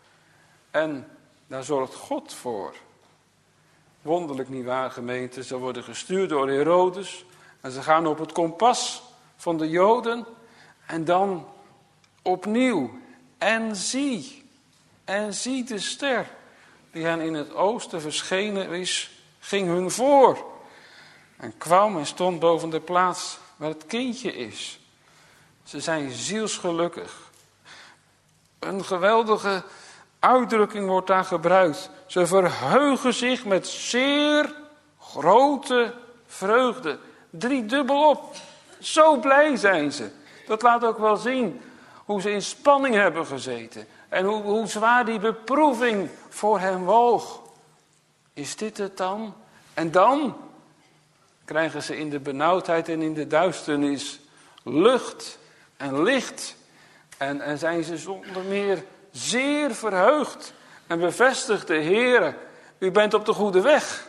En daar zorgt God voor. Wonderlijk nietwaar, gemeente. Ze worden gestuurd door Herodes. En ze gaan op het kompas van de Joden. En dan opnieuw. En zie. En zie de ster die hen in het oosten verschenen is, ging hun voor. En kwam en stond boven de plaats waar het kindje is. Ze zijn zielsgelukkig. Een geweldige uitdrukking wordt daar gebruikt. Ze verheugen zich met zeer grote vreugde. Driedubbel op. Zo blij zijn ze. Dat laat ook wel zien hoe ze in spanning hebben gezeten. En hoe, hoe zwaar die beproeving voor hen woog. Is dit het dan? En dan krijgen ze in de benauwdheid en in de duisternis lucht en licht. En, en zijn ze zonder meer zeer verheugd. En bevestigt de Heere, u bent op de goede weg.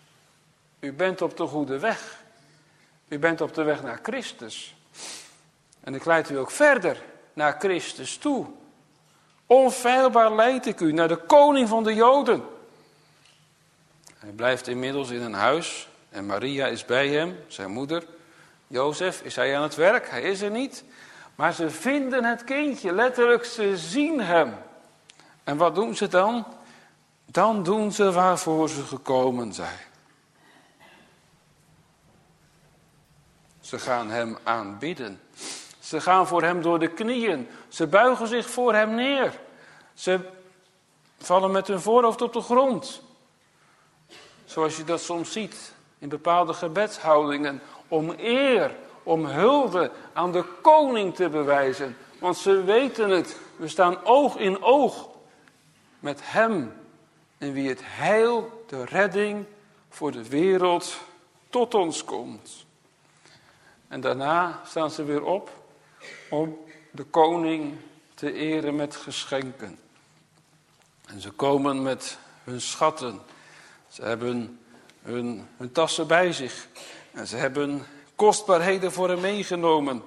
U bent op de goede weg. U bent op de weg naar Christus. En ik leid u ook verder naar Christus toe. Onfeilbaar leid ik u naar de koning van de Joden. Hij blijft inmiddels in een huis en Maria is bij hem, zijn moeder. Jozef, is hij aan het werk? Hij is er niet. Maar ze vinden het kindje, letterlijk, ze zien hem. En wat doen ze dan? Dan doen ze waarvoor ze gekomen zijn. Ze gaan hem aanbidden. Ze gaan voor hem door de knieën. Ze buigen zich voor hem neer. Ze vallen met hun voorhoofd op de grond. Zoals je dat soms ziet in bepaalde gebedshoudingen. Om eer, om hulde aan de koning te bewijzen. Want ze weten het. We staan oog in oog met hem. In wie het heil, de redding voor de wereld tot ons komt. En daarna staan ze weer op om de koning te eren met geschenken. En ze komen met hun schatten. Ze hebben hun, hun tassen bij zich. En ze hebben kostbaarheden voor hem meegenomen.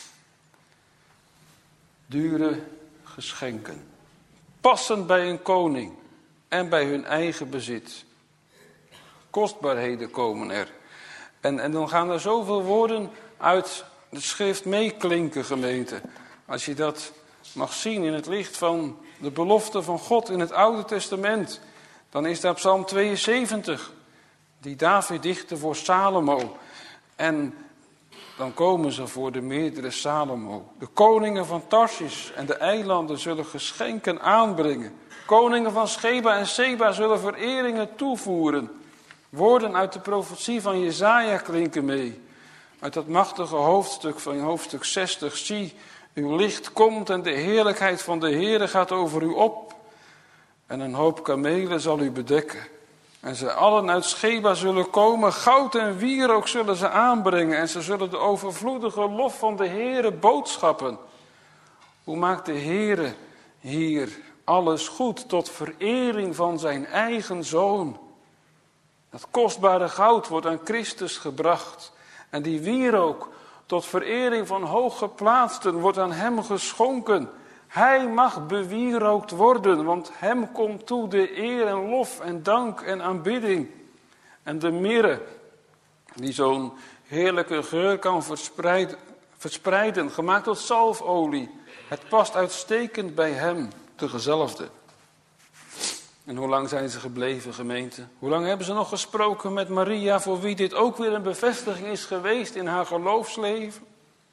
Dure geschenken. Passend bij een koning en bij hun eigen bezit. Kostbaarheden komen er. En, en dan gaan er zoveel woorden uit de schrift meeklinken, gemeente. Als je dat mag zien in het licht van de belofte van God in het Oude Testament. Dan is daar Psalm tweeënzeventig. Die David dichtte voor Salomo. En dan komen ze voor de meerdere Salomo. De koningen van Tarsis en de eilanden zullen geschenken aanbrengen. Koningen van Sheba en Seba zullen vereringen toevoeren. Woorden uit de profetie van Jesaja klinken mee. Uit dat machtige hoofdstuk van hoofdstuk zestig. Zie, uw licht komt en de heerlijkheid van de Heere gaat over u op. En een hoop kamelen zal u bedekken. En ze allen uit Sheba zullen komen. Goud en wierook zullen ze aanbrengen. En ze zullen de overvloedige lof van de Heere boodschappen. Hoe maakt de Heere hier alles goed tot verering van zijn eigen zoon? Dat kostbare goud wordt aan Christus gebracht. En die wierook tot verering van hooggeplaatsten wordt aan hem geschonken. Hij mag bewierookt worden, want hem komt toe de eer en lof en dank en aanbidding. En de mirre, die zo'n heerlijke geur kan verspreiden, verspreiden, gemaakt tot zalfolie. Het past uitstekend bij hem, de gezalfde. En hoe lang zijn ze gebleven, gemeente? Hoe lang hebben ze nog gesproken met Maria, voor wie dit ook weer een bevestiging is geweest in haar geloofsleven?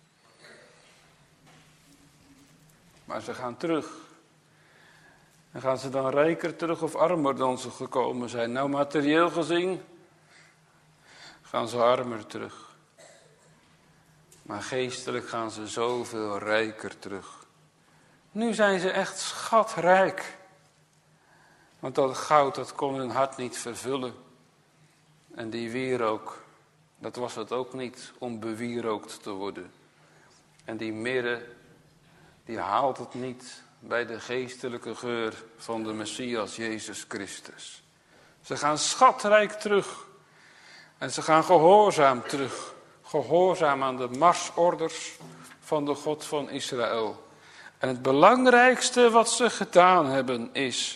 Maar ze gaan terug. En gaan ze dan rijker terug of armer dan ze gekomen zijn? Nou, materieel gezien gaan ze armer terug. Maar geestelijk gaan ze zoveel rijker terug. Nu zijn ze echt schatrijk. Want dat goud, dat kon hun hart niet vervullen. En die wierook, dat was het ook niet om bewierookt te worden. En die mirre, die haalt het niet bij de geestelijke geur van de Messias Jezus Christus. Ze gaan schatrijk terug. En ze gaan gehoorzaam terug. Gehoorzaam aan de marsorders van de God van Israël. En het belangrijkste wat ze gedaan hebben is: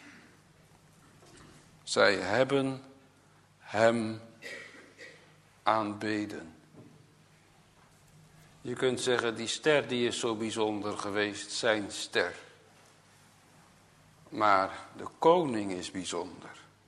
zij hebben hem aanbeden. Je kunt zeggen, die ster die is zo bijzonder geweest, zijn ster. Maar de koning is bijzonder.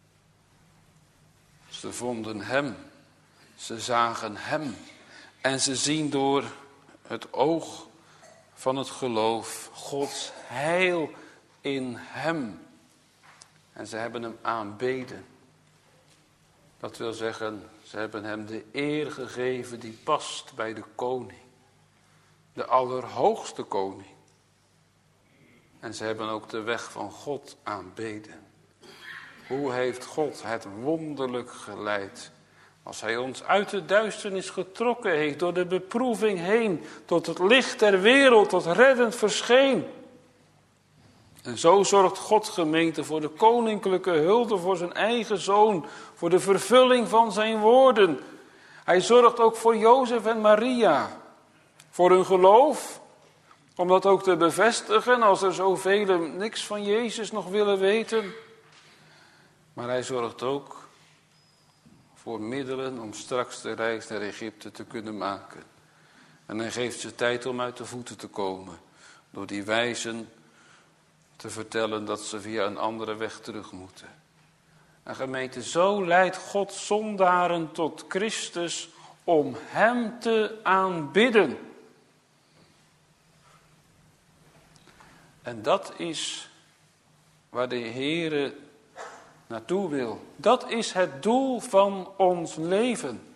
Ze vonden hem. Ze zagen hem. En ze zien door het oog van het geloof Gods heil in hem. En ze hebben hem aanbeden. Dat wil zeggen, ze hebben hem de eer gegeven die past bij de koning. De allerhoogste koning. En ze hebben ook de weg van God aanbeden. Hoe heeft God het wonderlijk geleid? Als hij ons uit de duisternis getrokken heeft, door de beproeving heen, tot het licht der wereld, tot reddend verscheen. En zo zorgt God, gemeente, voor de koninklijke hulde voor zijn eigen zoon, voor de vervulling van zijn woorden. Hij zorgt ook voor Jozef en Maria, voor hun geloof, om dat ook te bevestigen als er zoveel niks van Jezus nog willen weten. Maar hij zorgt ook voor middelen om straks de reis naar Egypte te kunnen maken. En hij geeft ze tijd om uit de voeten te komen, door die wijzen te vertellen dat ze via een andere weg terug moeten. En gemeente, zo leidt God zondaren tot Christus om hem te aanbidden. En dat is waar de Heere naartoe wil. Dat is het doel van ons leven.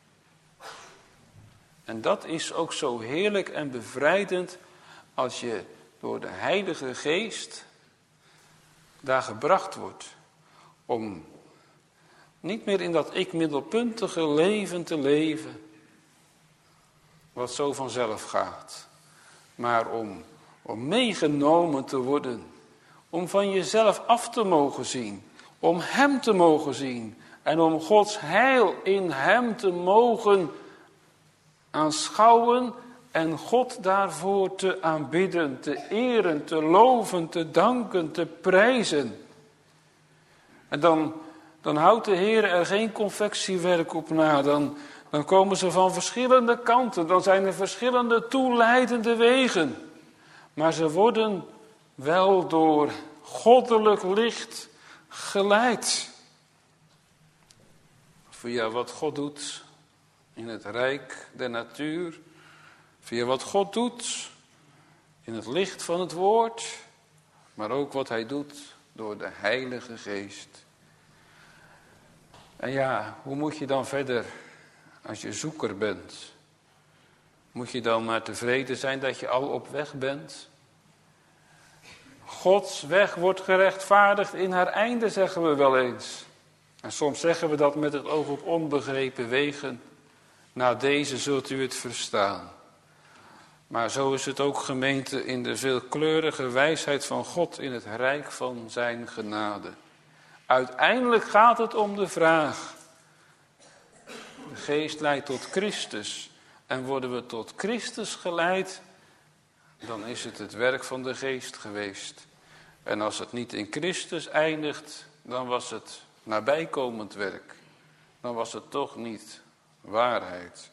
En dat is ook zo heerlijk en bevrijdend als je door de Heilige Geest daar gebracht wordt. Om niet meer in dat ik-middelpuntige leven te leven, wat zo vanzelf gaat. Maar om, om meegenomen te worden. Om van jezelf af te mogen zien. Om hem te mogen zien. En om Gods heil in hem te mogen aanschouwen. En God daarvoor te aanbidden, te eren, te loven, te danken, te prijzen. En dan, dan houdt de Heer er geen confectiewerk op na. Dan, dan komen ze van verschillende kanten. Dan zijn er verschillende toeleidende wegen. Maar ze worden wel door goddelijk licht geleid. Via wat God doet in het rijk der natuur. Via wat God doet in het licht van het woord. Maar ook wat hij doet door de Heilige Geest. En ja, hoe moet je dan verder als je zoeker bent? Moet je dan maar tevreden zijn dat je al op weg bent? Gods weg wordt gerechtvaardigd in haar einde, zeggen we wel eens. En soms zeggen we dat met het oog op onbegrepen wegen. Na deze zult u het verstaan. Maar zo is het ook, gemeente, in de veelkleurige wijsheid van God in het rijk van zijn genade. Uiteindelijk gaat het om de vraag. De geest leidt tot Christus. En worden we tot Christus geleid, dan is het het werk van de geest geweest. En als het niet in Christus eindigt, dan was het nabijkomend werk. Dan was het toch niet waarheid.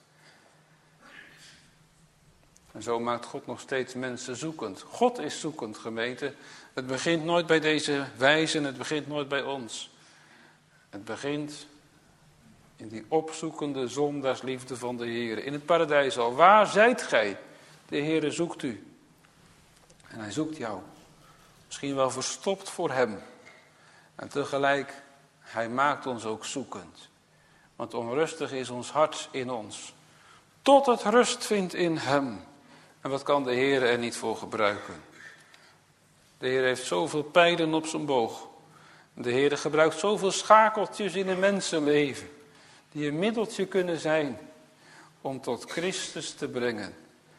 En zo maakt God nog steeds mensen zoekend. God is zoekend, gemeente. Het begint nooit bij deze wijzen, het begint nooit bij ons. Het begint in die opzoekende zondaarsliefde van de Heer. In het paradijs al. Waar zijt gij? De Heer zoekt u. En hij zoekt jou. Misschien wel verstopt voor hem. En tegelijk, hij maakt ons ook zoekend. Want onrustig is ons hart in ons. Tot het rust vindt in hem. En wat kan de Heer er niet voor gebruiken? De Heer heeft zoveel pijlen op zijn boog. De Heer gebruikt zoveel schakeltjes in een mensenleven. Die een middeltje kunnen zijn om tot Christus te brengen.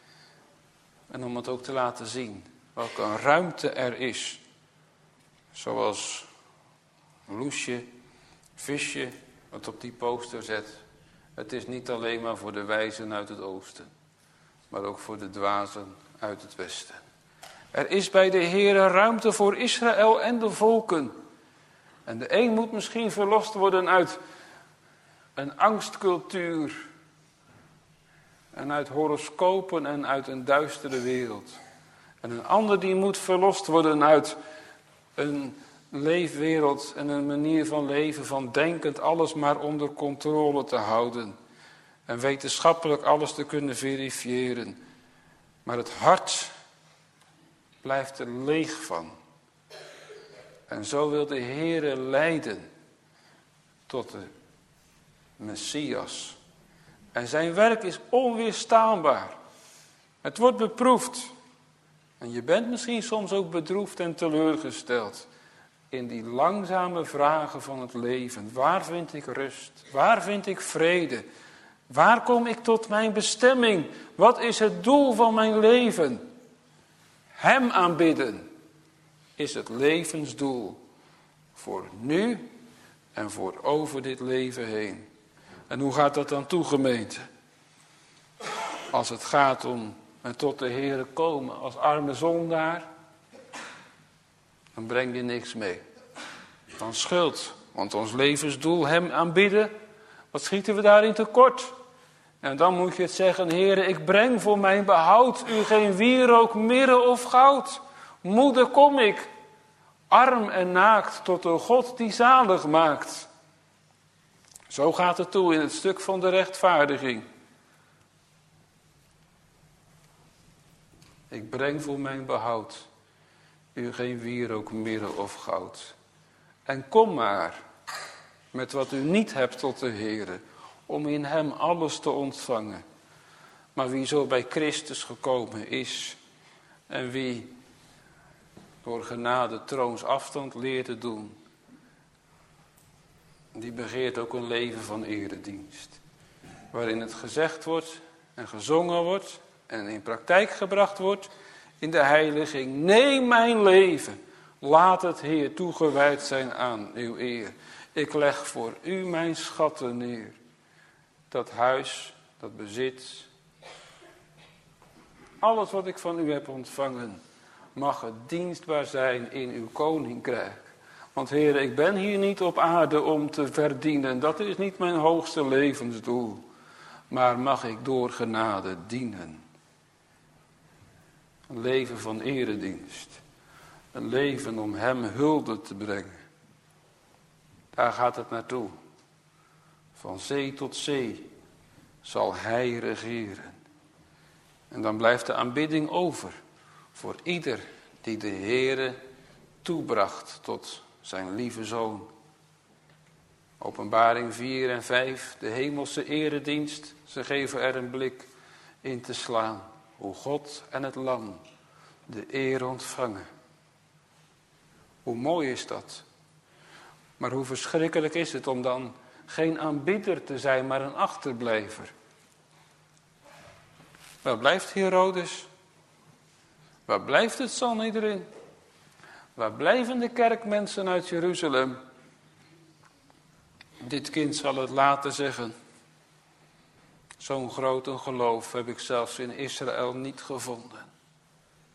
En om het ook te laten zien. Welke een ruimte er is. Zoals Loesje, visje, wat op die poster zet. Het is niet alleen maar voor de wijzen uit het oosten. Maar ook voor de dwazen uit het westen. Er is bij de Heere ruimte voor Israël en de volken. En de een moet misschien verlost worden uit een angstcultuur. En uit horoscopen en uit een duistere wereld. En een ander die moet verlost worden uit een leefwereld en een manier van leven van denkend alles maar onder controle te houden. En wetenschappelijk alles te kunnen verifiëren. Maar het hart blijft er leeg van. En zo wil de Heere leiden tot de Messias. En zijn werk is onweerstaanbaar. Het wordt beproefd. En je bent misschien soms ook bedroefd en teleurgesteld. In die langzame vragen van het leven. Waar vind ik rust? Waar vind ik vrede? Waar kom ik tot mijn bestemming? Wat is het doel van mijn leven? Hem aanbidden is het levensdoel. Voor nu en voor over dit leven heen. En hoe gaat dat dan toe, gemeente? Als het gaat om en tot de Heere komen als arme zondaar, dan breng je niks mee. Dan schuld, want ons levensdoel hem aanbidden, wat schieten we daarin tekort? En dan moet je het zeggen, Heere, ik breng voor mijn behoud u geen wierook, mirre of goud. Moeder, kom ik, arm en naakt, tot de God die zalig maakt. Zo gaat het toe in het stuk van de rechtvaardiging. Ik breng voor mijn behoud u geen wierook, mirre of goud. En kom maar met wat u niet hebt tot de Heere, om in hem alles te ontvangen. Maar wie zo bij Christus gekomen is en wie door genade troons afstand leert te doen, die begeert ook een leven van eredienst. Waarin het gezegd wordt en gezongen wordt en in praktijk gebracht wordt in de heiliging. Neem mijn leven, laat het Heer toegewijd zijn aan uw eer. Ik leg voor u mijn schatten neer. Dat huis, dat bezit, alles wat ik van u heb ontvangen, mag het dienstbaar zijn in uw koninkrijk. Want Heer, ik ben hier niet op aarde om te verdienen. Dat is niet mijn hoogste levensdoel. Maar mag ik door genade dienen. Een leven van eredienst. Een leven om hem hulde te brengen. Daar gaat het naartoe. Van zee tot zee zal hij regeren. En dan blijft de aanbidding over. Voor ieder die de Heere toebracht tot zijn lieve zoon. Openbaring vier en vijf, de hemelse eredienst. Ze geven er een blik in te slaan. Hoe God en het lam de eer ontvangen. Hoe mooi is dat. Maar hoe verschrikkelijk is het om dan geen aanbidder te zijn, maar een achterblijver. Waar blijft Herodes? Waar blijft het Sanhedrin? Waar blijven de kerkmensen uit Jeruzalem? Dit kind zal het later zeggen. Zo'n grote geloof heb ik zelfs in Israël niet gevonden.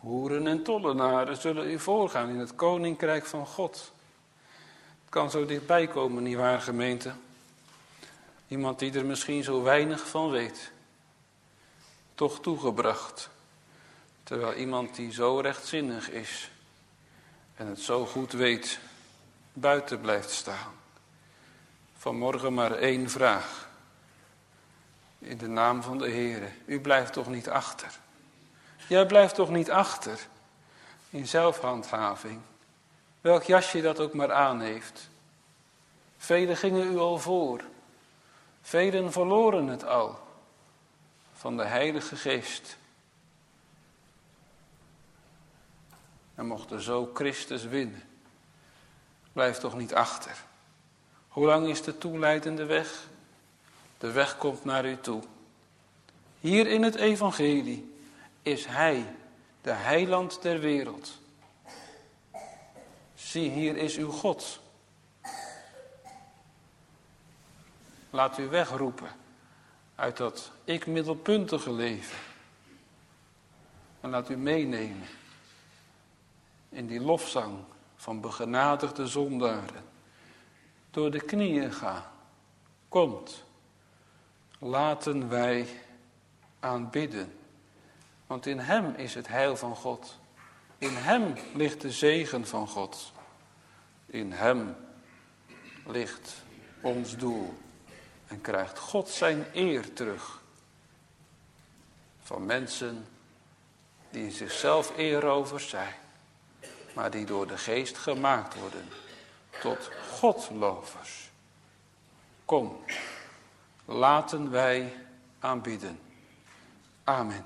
Hoeren en tollenaren zullen u voorgaan in het koninkrijk van God. Het kan zo dichtbij komen, nietwaar gemeente? Iemand die er misschien zo weinig van weet. Toch toegebracht. Terwijl iemand die zo rechtzinnig is en het zo goed weet, buiten blijft staan. Vanmorgen maar één vraag. In de naam van de Heere. U blijft toch niet achter? Jij blijft toch niet achter? In zelfhandhaving. Welk jasje dat ook maar aan heeft. Velen gingen u al voor. Velen verloren het al. Van de Heilige Geest. En mochten zo Christus winnen. Blijf toch niet achter. Hoe lang is de toeleidende weg? De weg komt naar u toe. Hier in het evangelie is Hij, de heiland der wereld. Zie, hier is uw God. Laat u wegroepen uit dat ik-middelpuntige leven. En laat u meenemen in die lofzang van begenadigde zondaren. Door de knieën gaan. Komt. Laten wij aanbidden. Want in Hem is het heil van God. In Hem ligt de zegen van God. In Hem ligt ons doel. En krijgt God zijn eer terug. Van mensen die in zichzelf eerovers zijn. Maar die door de geest gemaakt worden. Tot Godlovers. Kom. Laten wij aanbidden. Amen.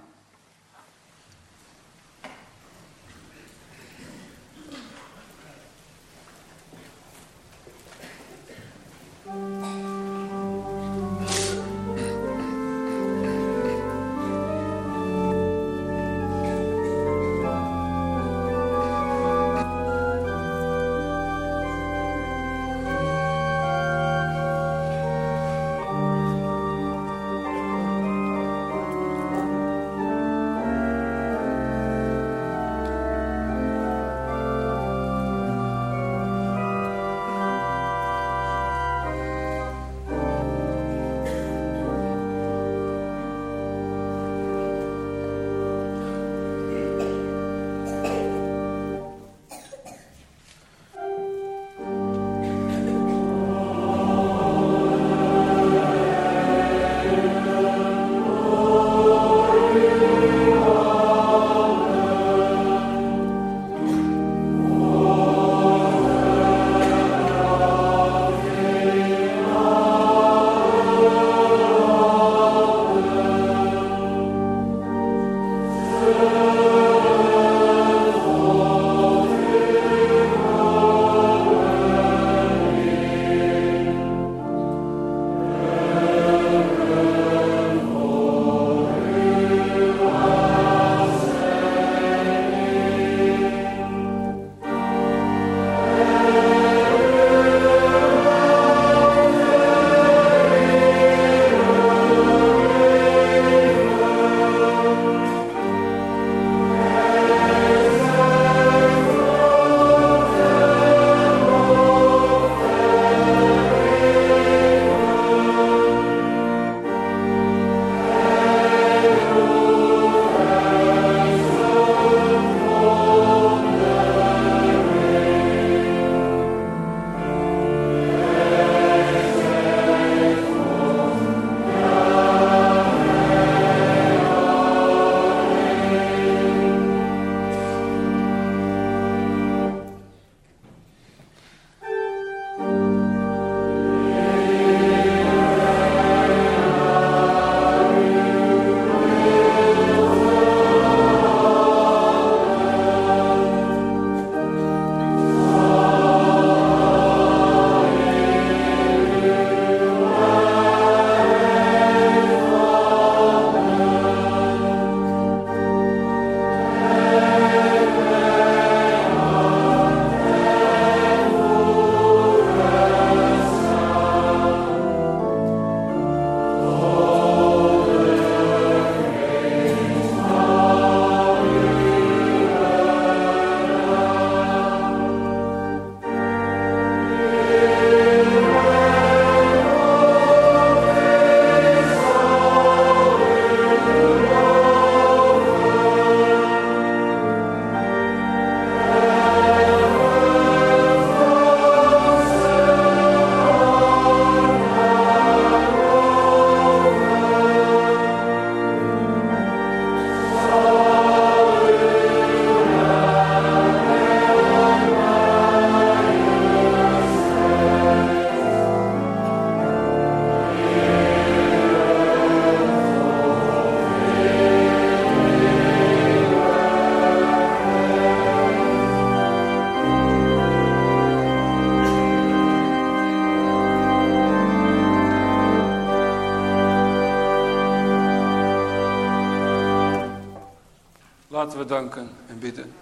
Laten we danken en bidden.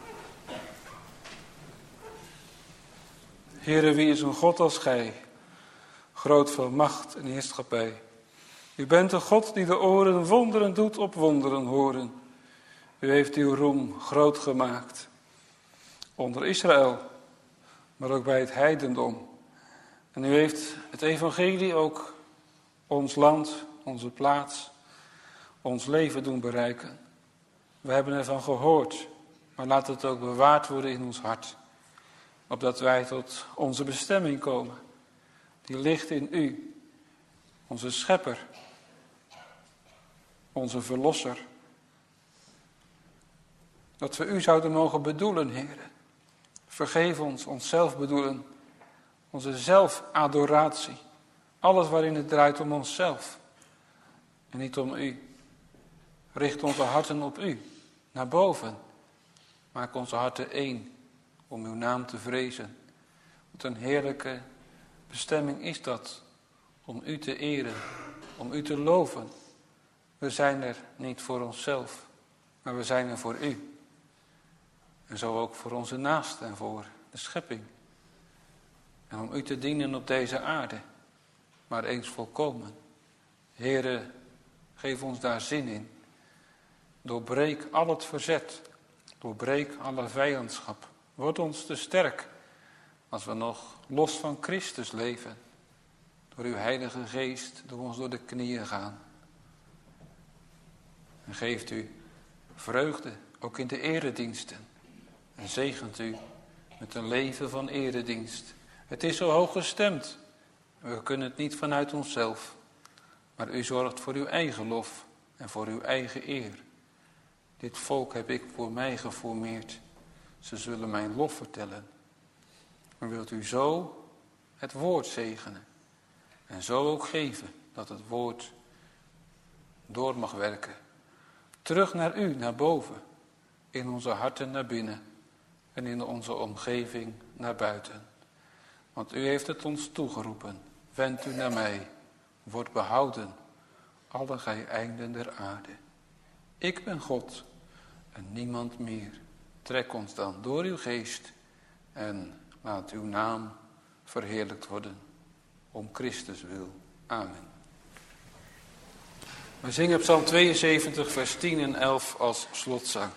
Heere, wie is een God als gij, groot van macht en heerschappij. U bent een God die de oren wonderen doet op wonderen horen. U heeft uw roem groot gemaakt. Onder Israël, maar ook bij het heidendom. En u heeft het evangelie ook ons land, onze plaats, ons leven doen bereiken. We hebben ervan gehoord, maar laat het ook bewaard worden in ons hart. Opdat wij tot onze bestemming komen. Die ligt in u, onze schepper, onze verlosser. Dat we u zouden mogen bedoelen, Heere. Vergeef ons, onszelf bedoelen, onze zelfadoratie. Alles waarin het draait om onszelf en niet om u. Richt onze harten op u, naar boven. Maak onze harten één om uw naam te vrezen. Wat een heerlijke bestemming is dat, om u te eren, om u te loven. We zijn er niet voor onszelf, maar we zijn er voor u. En zo ook voor onze naasten en voor de schepping. En om u te dienen op deze aarde, maar eens volkomen. Heere, geef ons daar zin in. Doorbreek al het verzet, doorbreek alle vijandschap. Word ons te sterk als we nog los van Christus leven. Door uw Heilige Geest, door ons door de knieën gaan. En geeft u vreugde, ook in de erediensten. En zegent u met een leven van eredienst. Het is zo hoog gestemd. We kunnen het niet vanuit onszelf. Maar u zorgt voor uw eigen lof en voor uw eigen eer. Dit volk heb ik voor mij geformeerd. Ze zullen mijn lof vertellen. Maar wilt u zo het woord zegenen. En zo ook geven dat het woord door mag werken. Terug naar u, naar boven. In onze harten naar binnen. En in onze omgeving naar buiten. Want u heeft het ons toegeroepen. Wend u naar mij. Word behouden. Alle gij einden der aarde. Ik ben God en niemand meer. Trek ons dan door uw geest. En laat uw naam verheerlijkt worden. Om Christus wil. Amen. We zingen Psalm tweeënzeventig vers tien en elf als slotzang.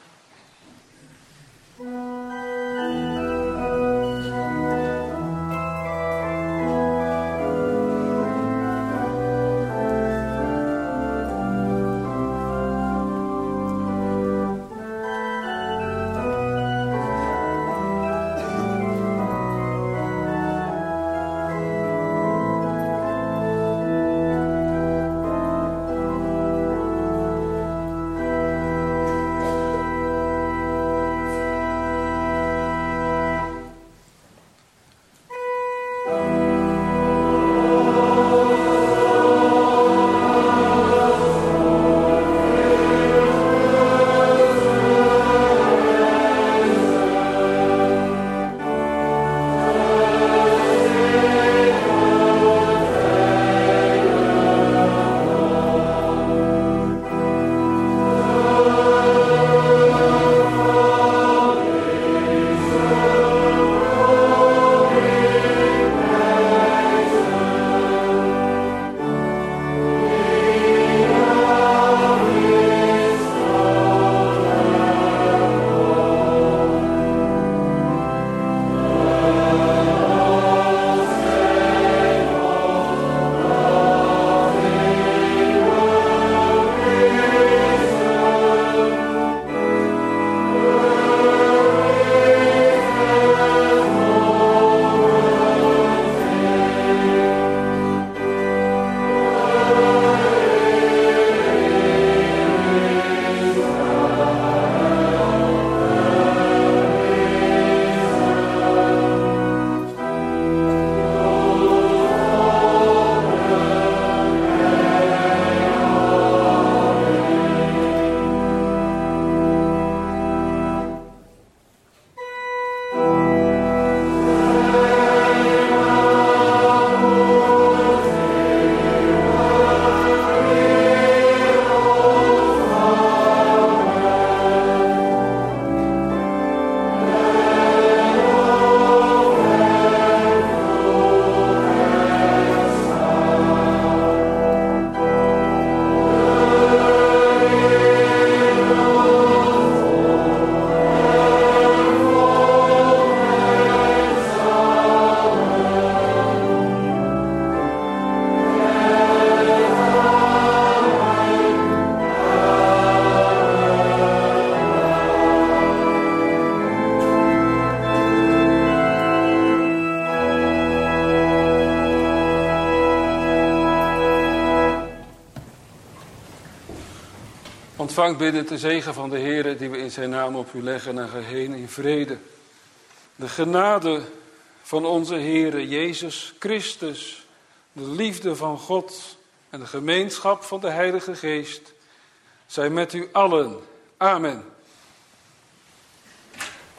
Ontvang bidden de zegen van de Heere die we in zijn naam op u leggen en ga heen in vrede. De genade van onze Heere Jezus Christus, de liefde van God en de gemeenschap van de Heilige Geest zijn met u allen. Amen.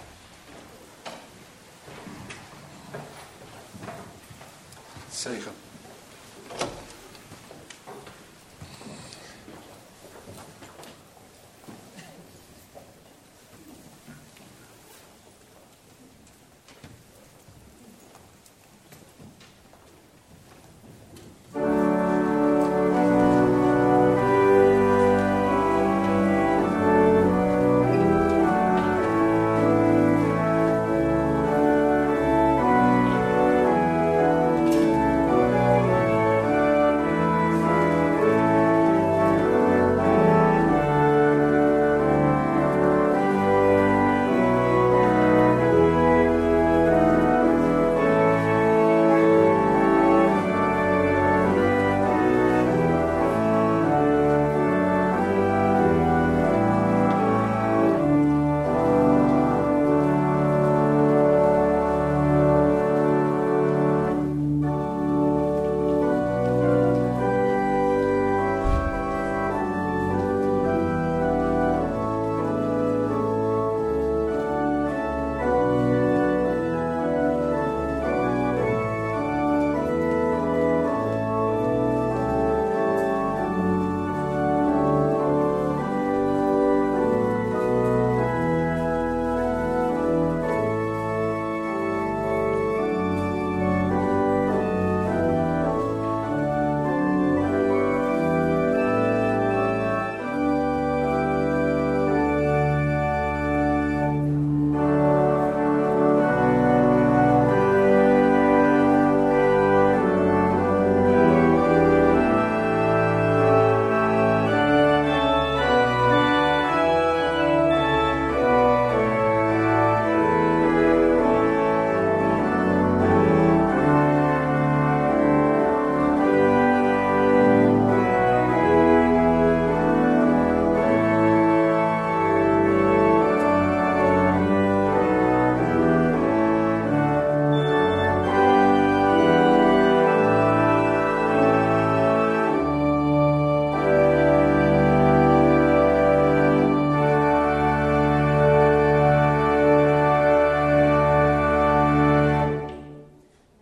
Zegen.